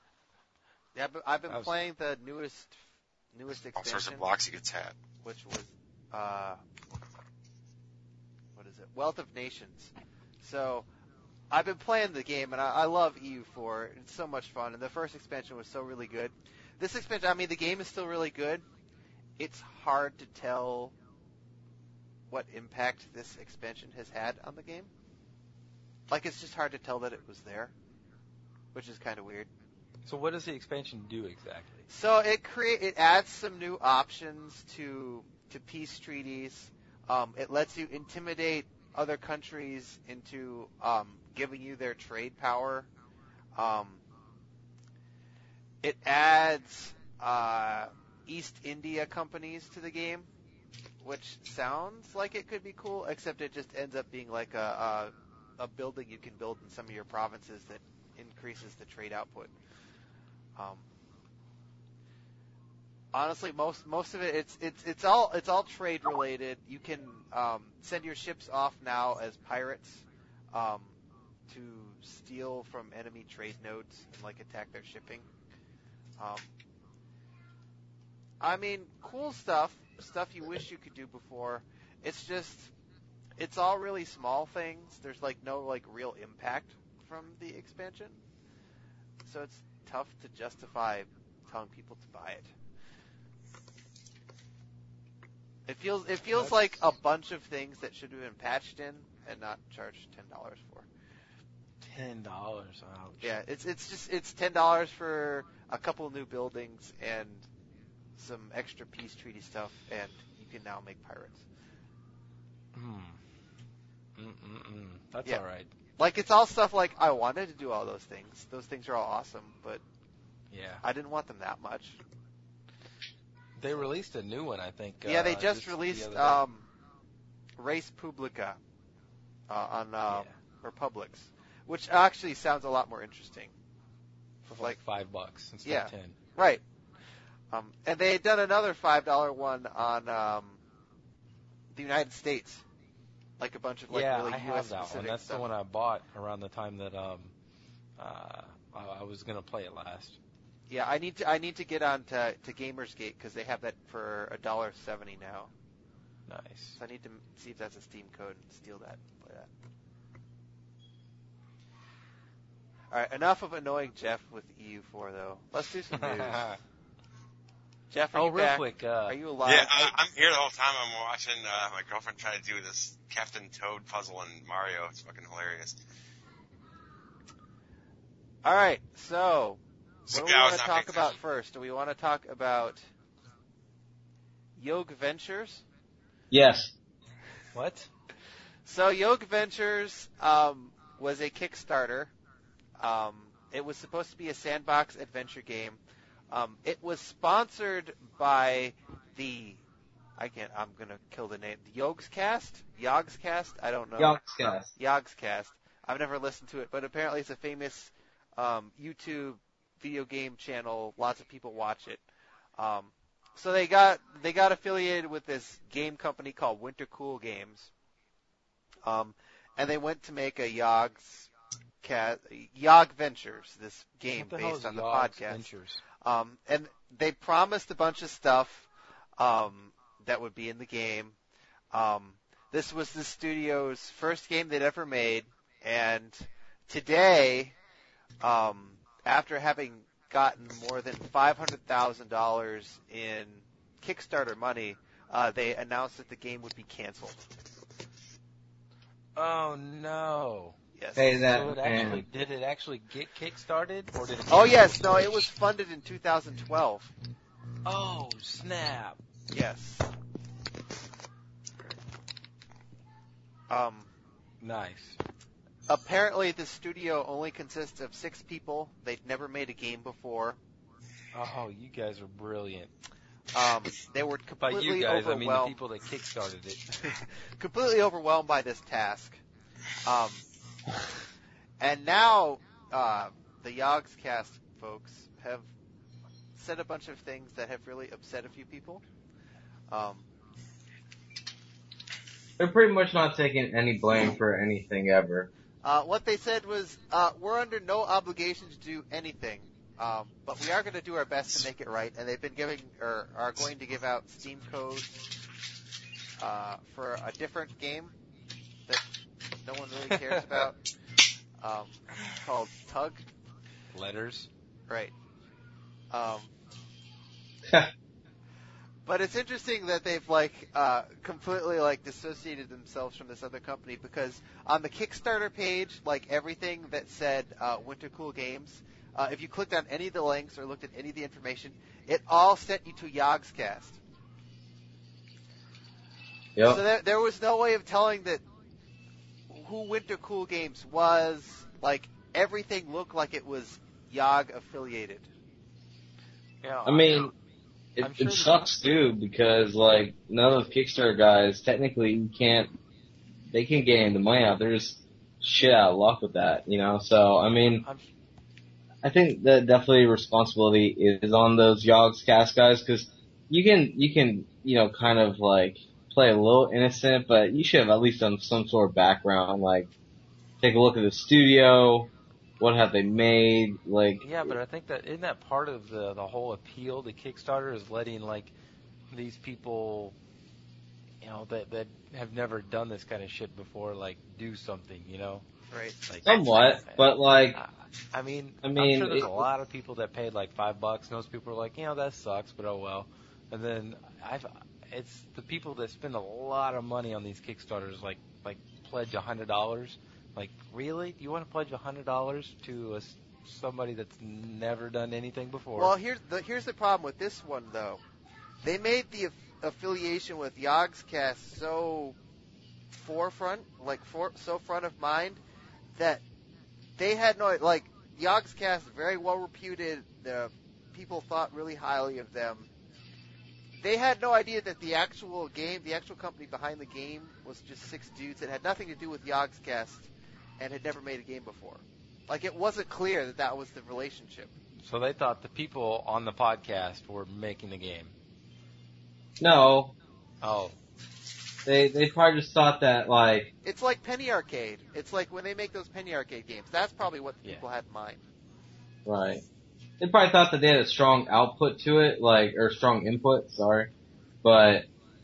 Yeah, but I've been I was- playing the newest newest All sorts expansion, of blocks you could tap. which was uh, what what is it? Wealth of Nations. So I've been playing the game, and I, I love E U four. It's so much fun, and the first expansion was so really good. This expansion, I mean, the game is still really good. It's hard to tell what impact this expansion has had on the game. Like, it's just hard to tell that it was there, which is kind of weird. So what does the expansion do exactly? So it create it adds some new options to to peace treaties. Um, it lets you intimidate other countries into um, giving you their trade power. Um, it adds uh, East India companies to the game, which sounds like it could be cool, except it just ends up being like a a, a building you can build in some of your provinces that increases the trade output. Um, honestly, most most of it it's it's it's all it's all trade related. You can um, send your ships off now as pirates um, to steal from enemy trade nodes and like attack their shipping. Um, I mean, cool stuff, stuff you wish you could do before. It's just it's all really small things. There's like no like real impact from the expansion, so it's tough to justify telling people to buy it. It feels it feels That's... like a bunch of things that should have been patched in and not charged ten dollars for. Ten dollars, ouch. Yeah, it's it's just it's ten dollars for a couple new buildings and some extra peace treaty stuff, and you can now make pirates. Hmm. Mm-mm-mm. That's Yeah. all right. Like, it's all stuff like, I wanted to do all those things. Those things are all awesome, but Yeah. I didn't want them that much. They released a new one, I think. Yeah, uh, they just the released other day. um, Res Publica uh, on uh, Yeah. Republics, which actually sounds a lot more interesting. for like five bucks instead Yeah. of ten. Right. Um, and they had done another five dollar one on um, the United States. Like a bunch of like yeah, really I U S have that specific one. That's stuff. the one I bought around the time that um, uh, I, I was gonna play it last. Yeah, I need to I need to get on to, to Gamersgate because they have that for a dollar seventy now. Nice. So I need to see if that's a Steam code and steal that and play that. All right, enough of annoying Jeff with E U four though. Let's do some news. Jeff, are oh, you real back? quick. Uh, Are you alive? Yeah, I, I'm here the whole time. I'm watching uh, my girlfriend try to do this Captain Toad puzzle in Mario. It's fucking hilarious. All right, so So, what do we yeah, I want was to not talk paying about attention. first? Do we want to talk about Yoga Ventures? Yes. what? So Yoga Ventures um, was a Kickstarter. Um, it was supposed to be a sandbox adventure game. Um, it was sponsored by the, I can't, I'm gonna kill the name, the Yogscast? Yogscast? I don't know. Yogscast. Yogscast. I've never listened to it, but apparently it's a famous um, YouTube video game channel. Lots of people watch it. Um, so they got they got affiliated with this game company called Winter Cool Games, um, and they went to make a Yogs Cast, Yog Ventures, this game What the hell based is on the Yogg's podcast. Ventures? Um, and they promised a bunch of stuff um, that would be in the game. Um, this was the studio's first game they'd ever made, and today, um, after having gotten more than five hundred thousand dollars in Kickstarter money, uh, they announced that the game would be canceled. Oh no! Yes. Hey, that So it man. actually did it actually get kickstarted or did it? Oh yes, no, it was funded in two thousand twelve. Oh snap! Yes. Um, Nice. apparently the studio only consists of six people. They'd never made a game before. Oh, you guys are brilliant. Um, they were By completely you guys, I mean the overwhelmed, people that kickstarted it. completely overwhelmed by this task. Um, and now uh, the Yogscast folks have said a bunch of things that have really upset a few people. Um, They're pretty much not taking any blame for anything ever. uh, what they said was, uh, we're under no obligation to do anything, um, but we are going to do our best to make it right. And they've been giving, or are going to give out Steam codes uh, for a different game that no one really cares about, um, called Tug. Letters. Right. Um, but it's interesting that they've like uh, completely like dissociated themselves from this other company because on the Kickstarter page, like everything that said uh, Winter Cool Games, uh, if you clicked on any of the links or looked at any of the information, it all sent you to Yogscast. Yep. So there, there was no way of telling that who Winter Cool Games was. Like everything looked like it was Yog affiliated. Yeah. I mean, it, I'm sure it that- sucks too because like none of the Kickstarter guys technically you can't. They can gain the money out. They're just shit out of luck with that, you know. So I mean, I'm, I think that definitely responsibility is on those Yogscast guys because you can you can you know kind of like play a little innocent, but you should have at least done some sort of background, like take a look at the studio, what have they made, like yeah, but I think that isn't that part of the the whole appeal to Kickstarter is letting like these people, you know, that that have never done this kind of shit before, like do something, you know. Right. Like, somewhat, but like I, I mean, I I mean, am sure there's it- a lot of people that paid like five bucks, and those people are like, you know, that sucks, but oh well. And then I've, it's the people that spend a lot of money on these Kickstarters, like like pledge a hundred dollars. Like, really? Do you want to pledge a hundred dollars to a s somebody that's never done anything before? Well, here's the here's the problem with this one though. They made the aff- affiliation with Yogscast so forefront, like for, so front of mind, that they had no like Yogscast, very well reputed. The people thought really highly of them. They had no idea that the actual game, the actual company behind the game, was just six dudes that had nothing to do with Yogscast and had never made a game before. Like it wasn't clear that that was the relationship. So they thought the people on the podcast were making the game. no, Oh, they they probably just thought that like It's like Penny Arcade. It's like when they make those Penny Arcade games. That's probably what the Yeah. people had in mind. right. They probably thought that they had a strong output to it, like or strong input, sorry, but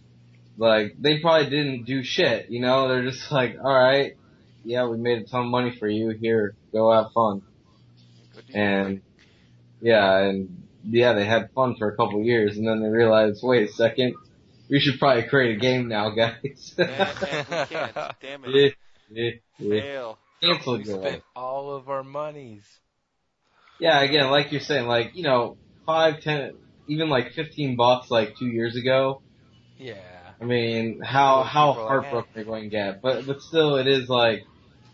like they probably didn't do shit, you know. They're just like, all right, yeah, we made a ton of money for you. Here, go have fun. Go do your And thing. yeah, and yeah, they had fun for a couple of years, and then they realized, wait a second, we should probably create a game now, guys. and, and we can't. Damn it. yeah, yeah, yeah. Fail. Cancel we Joy. spent all of our monies. Yeah, again, like you're saying, like you know, five, ten, even like fifteen bucks, like two years ago. Yeah. I mean, how Those how people are like, heartbroken they're going to get, but but still, it is like,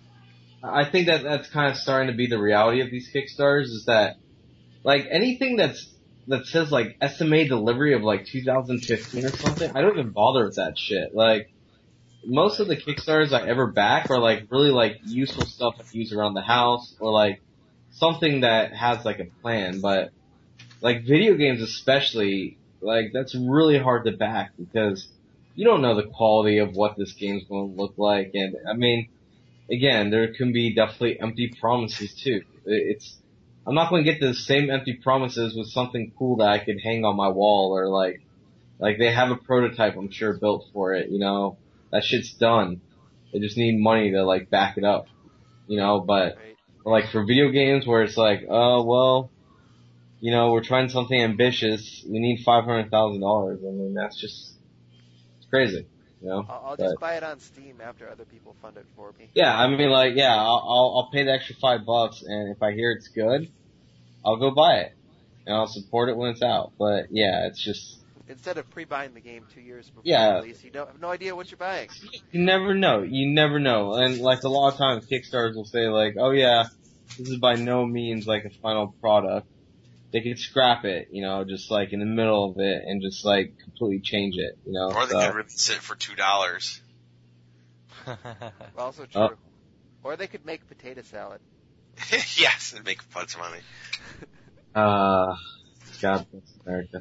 I think that that's kind of starting to be the reality of these Kickstarters is that, like anything that's that says like estimated delivery of like two thousand fifteen or something, I don't even bother with that shit. Like most of the Kickstarters I ever back are like really like useful stuff I use around the house or like something that has like a plan, but like video games especially, like that's really hard to back because you don't know the quality of what this game's going to look like, and I mean, again, there can be definitely empty promises too. It's, I'm not going to get the same empty promises with something cool that I could hang on my wall or like, like they have a prototype I'm sure built for it, you know, that shit's done. They just need money to like back it up, you know, but Right. like for video games where it's like, oh, well, you know, we're trying something ambitious, we need five hundred thousand dollars. I mean, that's just, it's crazy, you know? I'll, I'll But- just buy it on Steam after other people fund it for me. Yeah, I mean, like, yeah, I'll, I'll, I'll pay the extra five bucks, and if I hear it's good, I'll go buy it. And I'll support it when it's out. But, yeah, it's just, Instead of pre-buying the game two years before Yeah. release, you don't have no idea what you're buying. you never know. You never know. And, like, a lot of times Kickstarters will say, like, oh yeah, this is by no means, like, a final product. They could scrap it, you know, just, like, in the middle of it, and just, like, completely change it, you know? Or they So- could release it for two dollars. Also true. Oh. Or they could make potato salad. Yes, and make a bunch of money. Uh, God bless America.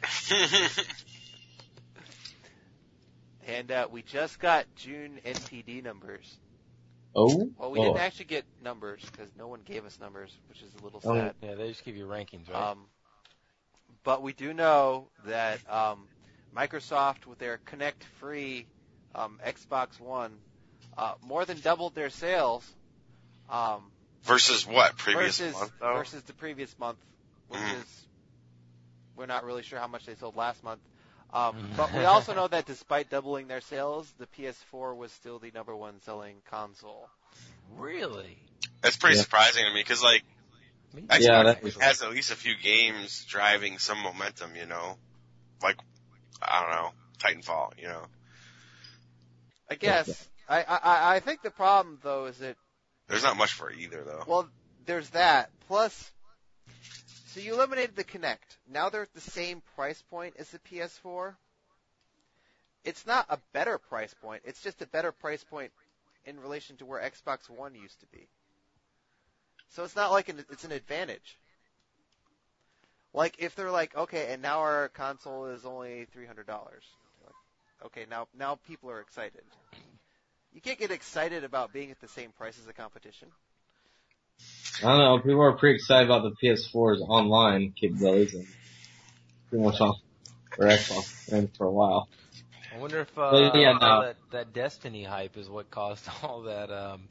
And uh, we just got June N P D numbers. Oh? Well, we oh. didn't actually get numbers because no one gave us numbers, which is a little Oh. sad. Yeah, they just give you rankings, right? Um, but we do know that um, Microsoft, with their Connect Free um, Xbox One, uh, more than doubled their sales. Um, Versus what? Previous versus, month, though? versus the previous month, which Mm. is, we're not really sure how much they sold last month. Um, but we also know that despite doubling their sales, the P S four was still the number one selling console. Really? That's pretty Yeah. surprising to me, because, like, Me Xbox Yeah, that is- has at least a few games driving some momentum, you know? Like, I don't know, Titanfall, you know? I guess. I, I, I think the problem, though, is that, There's not much for it either, though. well, there's that. Plus, so you eliminated the Kinect. Now they're at the same price point as the P S four. It's not a better price point. It's just a better price point in relation to where Xbox One used to be. So it's not like an, it's an advantage. Like, if they're like, okay, and now our console is only three hundred dollars. Like, okay, now now people are excited. You can't get excited about being at the same price as the competition. I don't know, people are pretty excited about the P S four's online capabilities and pretty much off for Xbox and for a while. I wonder if uh, Well, yeah, all no. that, that Destiny hype is what caused all that. Um,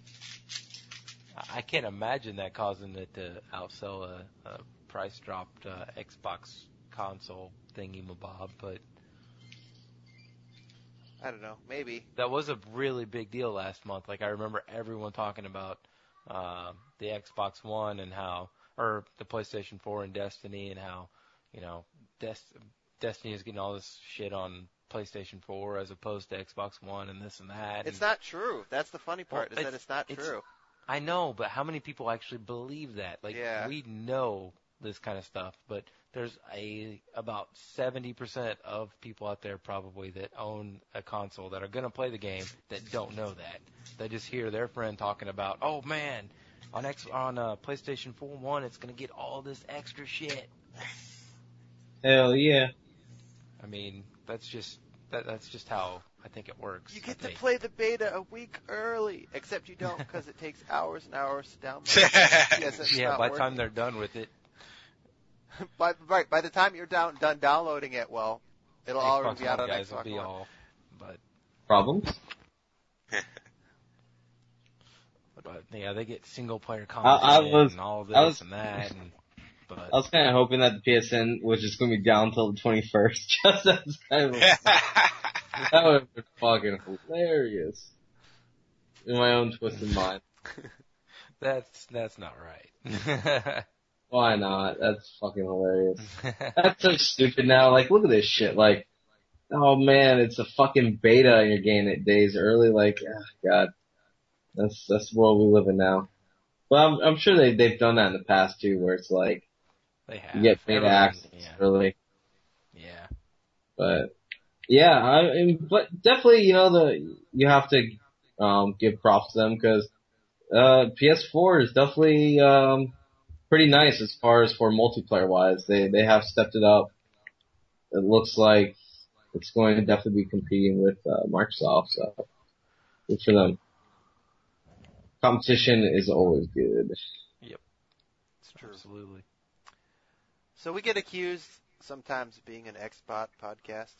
I can't imagine that causing it to outsell a, a price-dropped uh, Xbox console thingy-mabob, but I don't know, maybe. that was a really big deal last month. Like, I remember everyone talking about uh, the Xbox One and how, or the PlayStation four and Destiny, and how, you know, Des- Destiny is getting all this shit on PlayStation four as opposed to Xbox One and this and that. It's and not true. That's the funny part, Well, is that it's- it's not it's- true. I know, but how many people actually believe that? Like, Yeah. we know this kind of stuff, but there's a about seventy percent of people out there probably that own a console that are going to play the game that don't know that. They just hear their friend talking about, oh man, on X on uh, PlayStation four one, it's going to get all this extra shit. Hell yeah. I mean, that's just that, that's just how I think it works. You I get to think. play the beta a week early, except you don't because it takes hours and hours to download. Yes, it's Yeah, not by the working. time they're done with it, by, right, by the time you're down, done downloading it, well, it'll already Xbox be out One on guys will Xbox be One. all. But Problems? But yeah, they get single player I content was- and all this I was- and that. And, but I was kind of hoping that the P S N was just going to be down until the twenty-first, just as kind of, that would have been fucking hilarious. In my own twisted mind. that's that's not right. Why not? That's fucking hilarious. That's so stupid now. Like, look at this shit. Like, oh man, it's a fucking beta and you're getting it days early. Like, oh god. That's, that's the world we live in now. But I'm, I'm sure they, they've done that in the past too, where it's like, They have. you get beta Everyone- access Yeah. early. Yeah. But, yeah, I mean, but definitely, you know, the, you have to, um, give props to them because, uh, P S four is definitely, um, pretty nice as far as for multiplayer wise. They, they have stepped it up. It looks like it's going to definitely be competing with, uh, Microsoft, so good for them. Competition is always good. It's true. Absolutely. So we get accused sometimes of being an Xbot podcast.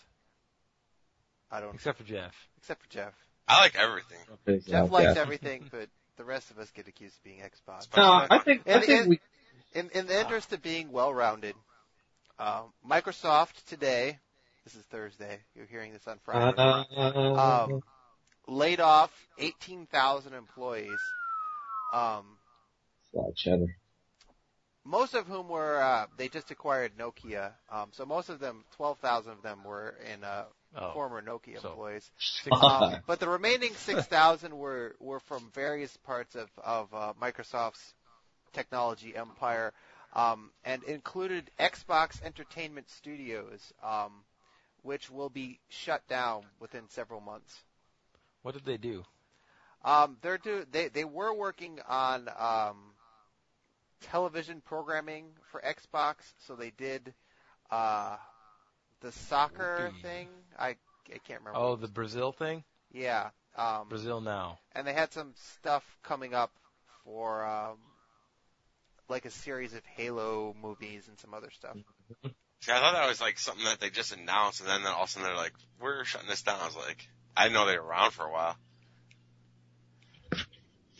I don't, Except for Jeff. except for Jeff. I like everything. Jeff likes everything, but the rest of us get accused of being Xbot. No, I think, I And- think and- we, In, in the interest of being well-rounded, uh, Microsoft today, this is Thursday, you're hearing this on Friday, uh, um, laid off eighteen thousand employees, um, a lot of cheddar. most of whom were, uh, they just acquired Nokia. Um, so most of them, twelve thousand of them were in uh, Oh. former Nokia So- employees. Six- Um, but the remaining six thousand were, were from various parts of, of uh, Microsoft's technology empire, um, and included Xbox Entertainment Studios, um, which will be shut down within several months. What did they do? Um, they're do, they, they were working on um, television programming for Xbox, so they did uh, the soccer Okay. thing. I, I can't remember. Oh, what it the was. Brazil thing? Yeah. Um, Brazil Now. and they had some stuff coming up for um, like a series of Halo movies and some other stuff. See, I thought that was like something that they just announced, and then all of a sudden they're like, "We're shutting this down." I was like, I didn't know they were around for a while.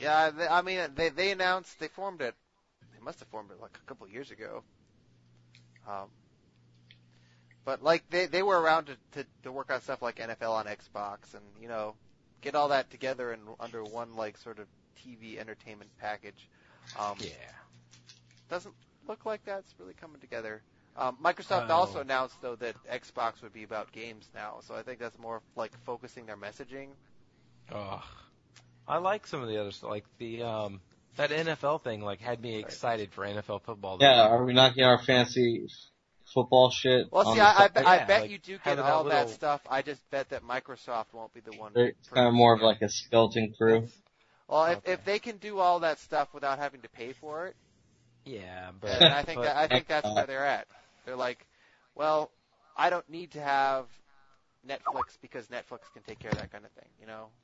Yeah, they, I mean, they they announced they formed it. They must have formed it like a couple of years ago. Um, but like they they were around to, to to work on stuff like N F L on Xbox and you know get all that together and under one like sort of T V entertainment package. Um, Yeah. Doesn't look like that's really coming together. Um, Microsoft Oh. also announced though that Xbox would be about games now, so I think that's more like focusing their messaging. Oh, I like some of the other stuff, like the um that N F L thing. Like had me excited for N F L football. this Yeah, week. are we not getting our fancy football shit? Well, on see, the I, I, side? bet I Yeah, bet like, you do get having that all that little- stuff. I just bet that Microsoft won't be the one. It's kind of more of like a skeleton crew. It's- Well, if Okay. if they can do all that stuff without having to pay for it, Yeah, but then I think but, that I think that's uh, where they're at. They're like, well, I don't need to have Netflix because Netflix can take care of that kind of thing, you know.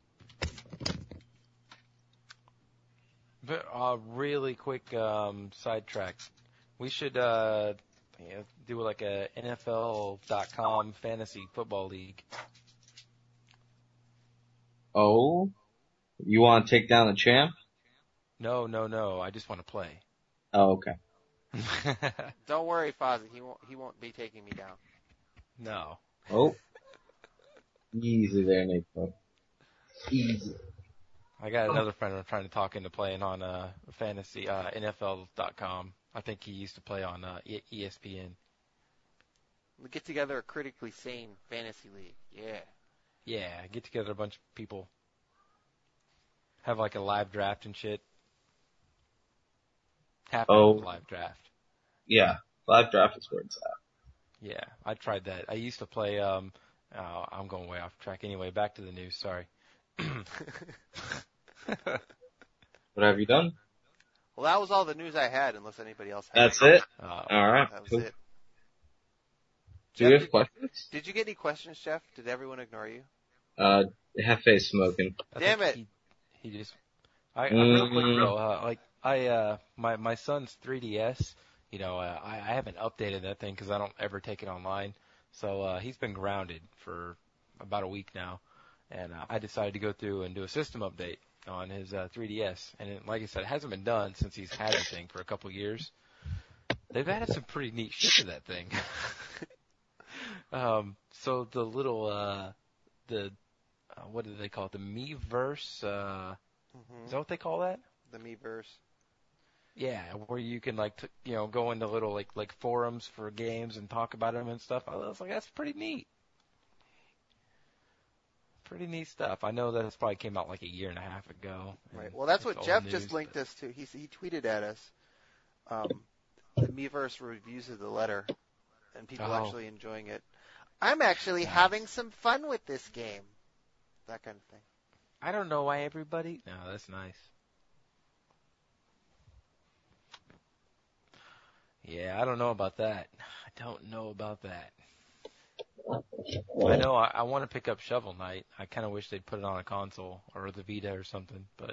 but uh, really quick um, sidetrack. We should uh, you know, do like a N F L dot com fantasy football league. Oh, you want to take down the champ? No, no, no. I just want to play. Oh, okay. Don't worry, Fozzie. He won't he won't be taking me down. no. Oh, easy there, Nick. Easy. I got another friend I'm trying to talk into playing on uh, fantasy uh, N F L dot com. I think he used to play on uh, E- ESPN. We get together a critically sane fantasy league. Yeah. Yeah, get together a bunch of people. Have like a live draft and shit. Half Oh. hour live draft. Yeah, live draft is where it's at. Yeah, I tried that. I used to play. Um, oh, I'm going way off track. Anyway, back to the news. Sorry. What have you done? Well, that was all the news I had, unless anybody else had. That's it? Uh, Alright, That was cool. it. Do you Jeff, have did, questions? did you get any questions, Jeff? Did everyone ignore you? Uh, Hefe smoking. I Damn think it. He, he just. I, I real quick Mm. though. Uh, like I, uh, my my son's three D S. You know, uh, I, I haven't updated that thing because I don't ever take it online. So uh, he's been grounded for about a week now, and uh, I decided to go through and do a system update on his uh, three D S. And it, like I said, it hasn't been done since he's had the thing for a couple years. They've added some pretty neat shit to that thing. um, so the little uh, the uh, what do they call it? The Miiverse. Uh, Mm-hmm. is that what they call that? The Miiverse. Yeah, where you can like t- you know go into little like like forums for games and talk about them and stuff. I was like, that's pretty neat. Pretty neat stuff. I know that probably came out like a year and a half ago. and Right. Well, that's it's what old Jeff news, just linked but- us to. He he tweeted at us. Um, the Miiverse reviews of the letter, and people Oh. actually enjoying it. I'm actually Nice. having some fun with this game. That kind of thing. I don't know why everybody. No, that's nice. Yeah, I don't know about that. I don't know about that. I know I, I want to pick up Shovel Knight. I kind of wish they'd put it on a console or the Vita or something, but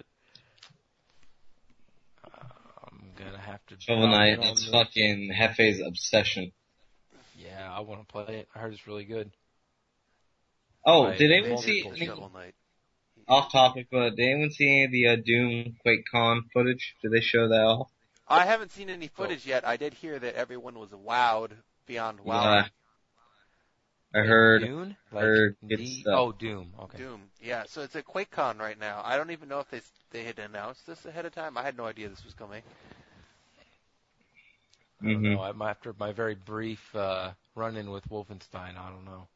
uh, I'm gonna have to. Shovel drop Knight, it on that's the- fucking Hefe's obsession. Yeah, I want to play it. I heard it's really good. Oh, Right. did They anyone did see, pull any, Shovel Knight. off topic, but did anyone see any of the uh, Doom QuakeCon footage? Did they show that off? I haven't seen any footage yet. I did hear that everyone was wowed beyond wow. Yeah. I Like heard, Dune? Like heard good D- stuff. Oh, Doom. Okay. Doom. Yeah, so it's at QuakeCon right now. I don't even know if they they had announced this ahead of time. I had no idea this was coming. I don't Mhm. know. I'm after my very brief uh, run-in with Wolfenstein. I don't know.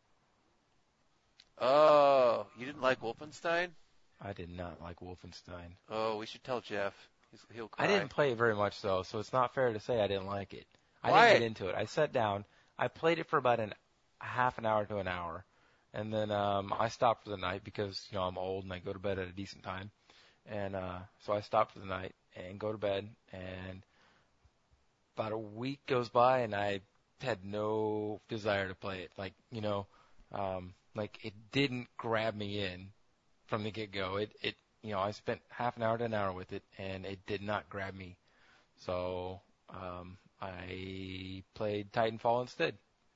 Oh, you didn't like Wolfenstein? I did not like Wolfenstein. Oh, we should tell Jeff. He's, he'll cry. I didn't play it very much though, so it's not fair to say I didn't like it. I Why? didn't get into it. I sat down. I played it for about an a half an hour to an hour, and then um, I stopped for the night because you know I'm old and I go to bed at a decent time, and uh, so I stopped for the night and go to bed. And about a week goes by, and I had no desire to play it. Like you know, um, like it didn't grab me in from the get-go. It it you know I spent half an hour to an hour with it, and it did not grab me. So um, I played Titanfall instead,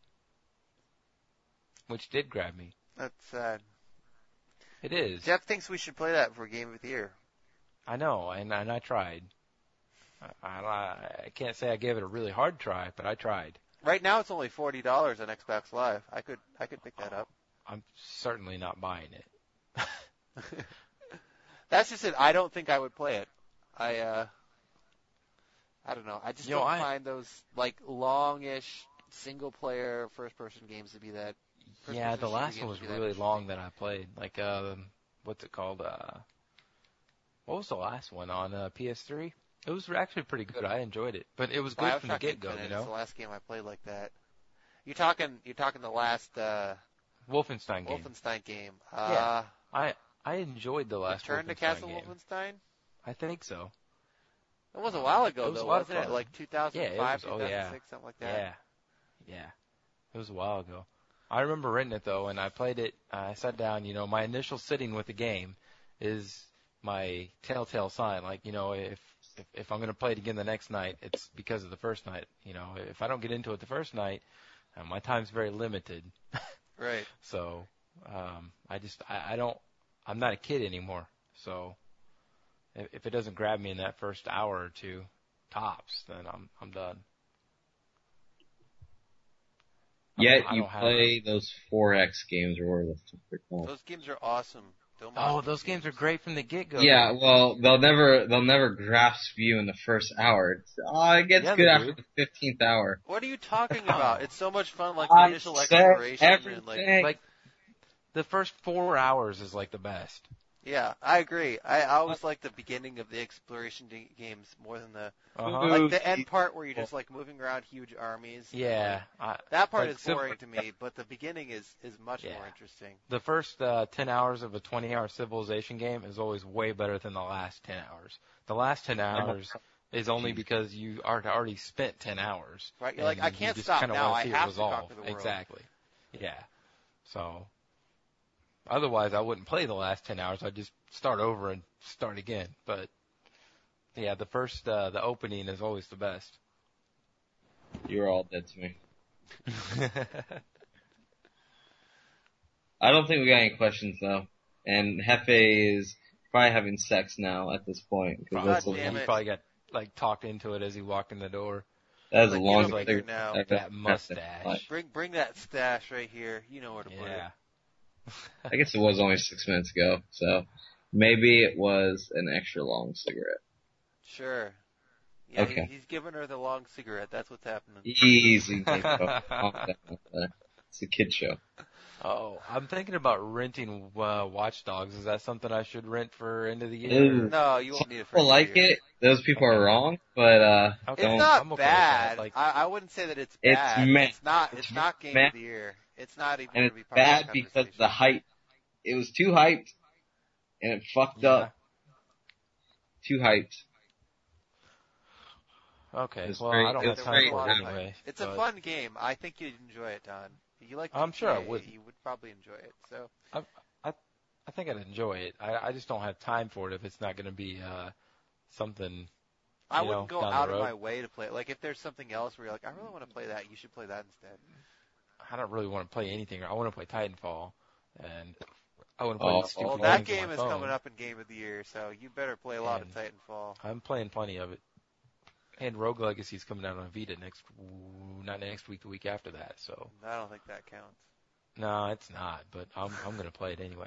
which did grab me. That's sad. It is. Jeff thinks we should play that for Game of the Year. I know, and and I tried. I, I I can't say I gave it a really hard try, but I tried. Right now it's only forty dollars on Xbox Live. I could I could pick that up. I'm certainly not buying it. That's just it. I don't think I would play it. I uh I don't know. I just You know, don't I- find those like longish single player first person games to be that. Yeah, first-person the shooter last games one was to be that really interesting. long that I played. Like, um, what's it called? Uh, what was the last one on uh, P S three? It was actually pretty good. I enjoyed it, but it was good from the BioShock get-go, Infinite you is the know. last game I played like that. You're talking you're talking the last uh Wolfenstein game. Wolfenstein game. Uh I I enjoyed the last Return to Wolfenstein Castle game. Wolfenstein? I think so. It was a while ago It was though, a lot of wasn't it? fun. Like two thousand five, Yeah, it was- oh, two thousand yeah. six, something like that. Yeah, yeah. It was a while ago. I remember renting it though, and I played it. Uh, I sat down. You know, my initial sitting with the game is my telltale sign. Like, you know, if if, if I'm going to play it again the next night, it's because of the first night. You know, if I don't get into it the first night, uh, my time's very limited. Right. So um, I just I, I don't I'm not a kid anymore. So if, if it doesn't grab me in that first hour or two, tops, then I'm I'm done. I Yet don't- I you don't have- play those four X games or whatever the fuck they're called. Those games are awesome. Don't Oh, mock those games are great from the get-go. Yeah, well, they'll never they'll never grasp you in the first hour. It's, oh, it gets Yeah, good they after do. the fifteenth hour. What are you talking about? It's so much fun, like the I initial said exploration and like everything. Like, the first four hours is like the best. yeah, I agree. I, I always like the beginning of the exploration d- games more than the Uh-huh. like the end part where you're just like moving around huge armies. Yeah. I, That part Like is Civ- boring to me, but the beginning is is much Yeah. more interesting. the first uh, ten hours of a twenty-hour Civilization game is always way better than the last ten hours. The last ten hours is only because you are already spent ten hours. Right? You're like, and I you can't just stop kinda now. wanna I see it have to resolve. conquer the world. Exactly. Yeah. So, otherwise I wouldn't play the last ten hours. I'd just start over and start again. But, yeah, the first, uh, the opening is always the best. You're all dead to me. I don't think we got any questions though. And Hefe is probably having sex now at this point. Cause God that's the damn he it. probably got, like, talked into it as he walked in the door. That's Like, the get longest over thing here now. I've That ever had in mustache. my life. Bring bring that stash right here. You know where to put it. Yeah. I guess it was only six minutes ago, so maybe it was an extra long cigarette. Sure. Yeah, Okay. he, he's giving her the long cigarette. That's what's happening. Easy, Nico. Calm down. Uh, It's a kid show. Oh, I'm thinking about renting uh, Watch Dogs. Is that something I should rent for end of the year? Ew. No, you won't need it for People a like year. it. Those people Okay. are wrong, but uh, It's don't. not I'm okay with that. bad. Like- I, I wouldn't say that it's It's bad. meh. It's not. It's, It's not game meh. of the year. It's not even And going it's to be part of bad the because conversation. the hype. It was too hyped, and it fucked Yeah. up. Too hyped. Okay. It's Well, very- I don't it's have time very for it good. anyway. It's a but fun game. I think you'd enjoy it, Don. You like I'm sure I G T A, would. You would probably enjoy it. So I think I'd enjoy it. I, I just don't have time for it if it's not going to be uh, something. I You wouldn't know, go down the out of road. my way to play it. Like if there's something else where you're like, I really want to play that, you should play that instead. I don't really want to play anything. I want to play Titanfall, and I want to play Oh, the stupid Well, Stupid that games on game my is phone. coming up in Game of the Year, so you better play a lot of And- Titanfall. I'm playing plenty of it. And Rogue Legacy is coming out on Vita next, not next week, the week after that. So I don't think that counts. no, it's not. But I'm I'm going to play it anyway.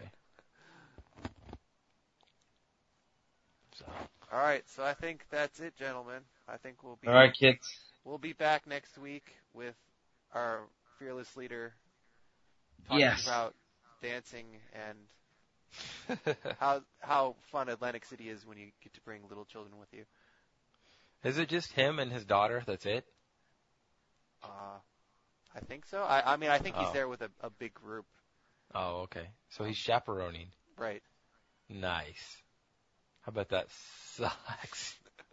So All right, so I think that's it, gentlemen. I think we'll be All right, kids. we'll be back next week with our fearless leader talking Yes. about dancing and how how fun Atlantic City is when you get to bring little children with you. is it just him and his daughter? That's it? Uh, I think so. I, I mean, I think he's Oh. there with a, a big group, Oh, okay. So he's chaperoning. right? Nice. How about that sucks?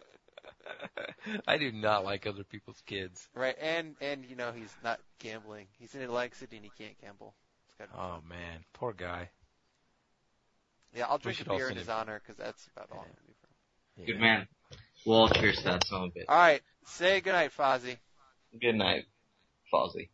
I do not like other people's kids. Right, and and you know he's not gambling. He's in Atlantic City and he can't gamble. It's kind of Oh man, poor guy. yeah. I'll drink a should all beer in send his him. honor because that's about all I'm gonna do for him. Yeah. Good man. We'll all cheers to that son of a bit. All right, say goodnight, Fozzie. Good night, Fozzie.